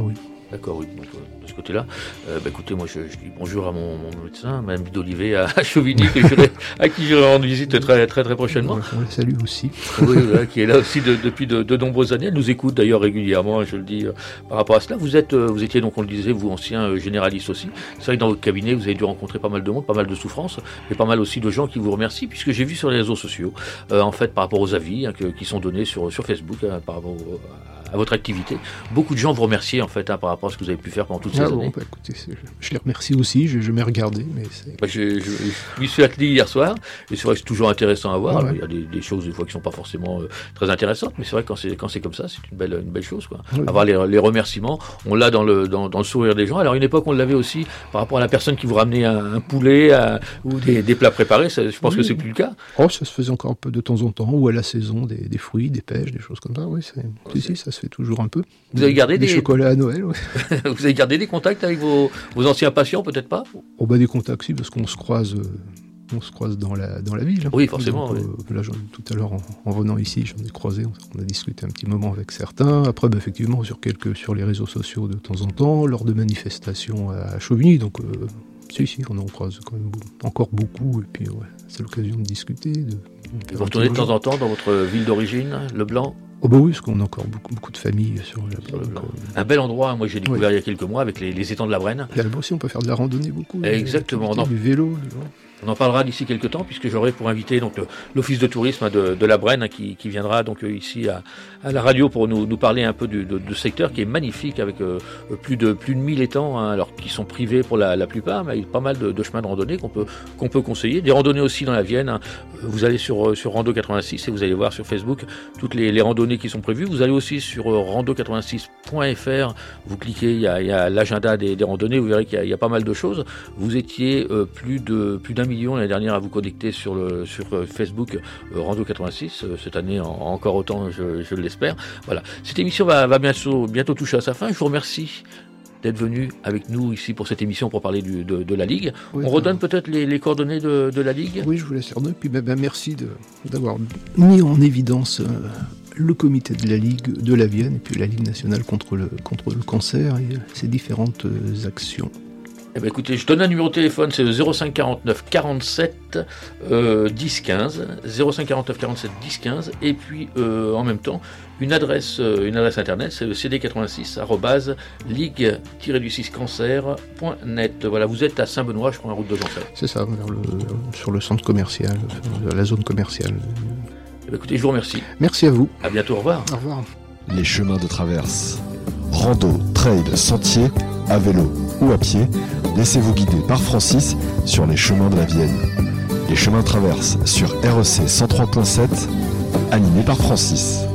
D'accord, oui, donc, euh, de ce côté-là. Euh, bah, écoutez, moi je, je dis bonjour à mon, mon médecin, Mme d'Olivet à, à Chauvigny, que j'irai, à qui j'irai rendre visite très très très prochainement. On la salue aussi. Oui, voilà, qui est là aussi de, depuis de, de nombreuses années. Elle nous écoute d'ailleurs régulièrement, je le dis, euh, par rapport à cela. Vous êtes, euh, vous étiez donc, on le disait, vous ancien euh, généraliste aussi. C'est vrai que dans votre cabinet, vous avez dû rencontrer pas mal de monde, pas mal de souffrances, mais pas mal aussi de gens qui vous remercient, puisque j'ai vu sur les réseaux sociaux, euh, en fait, par rapport aux avis hein, que, qui sont donnés sur, sur Facebook, hein, par rapport au, à votre activité, beaucoup de gens vous remercient en fait hein, par rapport à ce que vous avez pu faire pendant toutes ces ah années. Bon, bah, écoutez, je les remercie aussi, je, je m'ai regardé. Mais c'est... Bah, je, je, je m'y suis attelé hier soir, et c'est vrai que c'est toujours intéressant à voir. Ouais, ouais. Il y a des, des choses des fois qui sont pas forcément euh, très intéressantes, mais c'est vrai que quand c'est, quand c'est comme ça, c'est une belle, une belle chose. Quoi. Ouais. Avoir les, les remerciements, on l'a dans le, dans, dans le sourire des gens. Alors à une époque, on l'avait aussi par rapport à la personne qui vous ramenait un, un poulet à, ou des, des plats préparés, ça, je pense oui. que c'est plus le cas. Oh, ça se faisait encore un peu de temps en temps, ou à la saison, des, des fruits, des pêches, des choses comme ça. Oui, c'est... Okay. Si, si, ça se fait toujours un peu. Vous avez gardé des, des... des chocolats à Noël, ouais. Vous avez gardé des contacts avec vos, vos anciens patients, peut-être pas? Oh bah des contacts, si, parce qu'on se croise, euh, on se croise dans la dans la ville. Oui, forcément. Donc, oui. Euh, là, j'en, tout à l'heure, en, en venant ici, j'en ai croisé. On, on a discuté un petit moment avec certains. Après, bah, effectivement, sur quelques sur les réseaux sociaux de temps en temps, lors de manifestations à Chauvigny. Donc, euh, si, si, on en croise quand même beaucoup, encore beaucoup. Et puis, ouais, c'est l'occasion de discuter. De, Vous retournez de temps en temps dans votre ville d'origine, Le Blanc? Oh bah oui, parce qu'on a encore beaucoup, beaucoup de familles sur, la, sur le Blanc. Euh, un bel endroit, moi j'ai découvert oui. il y a quelques mois avec les, les étangs de la Brenne. Et là-bas aussi, on peut faire de la randonnée beaucoup. Exactement. Du, du vélo. Du... On en parlera d'ici quelques temps, puisque j'aurai pour inviter donc, le, l'office de tourisme de, de la Brenne hein, qui, qui viendra donc ici à, à la radio pour nous, nous parler un peu du de, de secteur qui est magnifique avec euh, plus de plus de mille étangs, hein, alors qui sont privés pour la, la plupart, mais il y a pas mal de, de chemins de randonnée qu'on peut qu'on peut conseiller. Des randonnées aussi dans la Vienne. Hein. Vous allez sur sur Rando quatre-vingt-six et vous allez voir sur Facebook toutes les, les randonnées qui sont prévues. Vous allez aussi sur euh, rando quatre-vingt-six point f r. Vous cliquez, il y a, il y a l'agenda des, des randonnées. Vous verrez qu'il y a, il y a pas mal de choses. Vous étiez euh, plus de plus d'un million l'année dernière à vous connecter sur le sur Facebook euh, Rando quatre-vingt-six. Euh, cette année en, encore autant, je, je l'espère. Voilà. Cette émission va, va bientôt bientôt toucher à sa fin. Je vous remercie d'être venu avec nous ici pour cette émission pour parler du, de, de la Ligue. Oui, On redonne euh... peut-être les, les coordonnées de, de la Ligue. Oui, je vous laisse redonner. Puis ben, ben, merci de, d'avoir mis en évidence euh, le comité de la Ligue de la Vienne et puis la Ligue nationale contre le, contre le cancer et ses différentes euh, actions. Eh ben écoutez, je donne un numéro de téléphone, c'est le zéro cinq quarante-neuf quarante-sept euh, dix quinze, zéro cinq quarante-neuf quarante-sept dix quinze, et puis euh, en même temps une adresse, euh, une adresse internet, c'est le c d quatre-vingt-six arobase ligue tiret six cancer point net. Voilà, vous êtes à Saint-Benoît, je crois, la route de Jean-Fay. C'est ça, vers le, sur le centre commercial, sur la zone commerciale. Eh ben écoutez, je vous remercie. Merci à vous. À bientôt, au revoir. Au revoir. Les chemins de traverse, rando, trail, sentier, à vélo ou à pied, laissez-vous guider par Francis sur les chemins de la Vienne. Les chemins traversent sur R E C cent trois point sept, animé par Francis.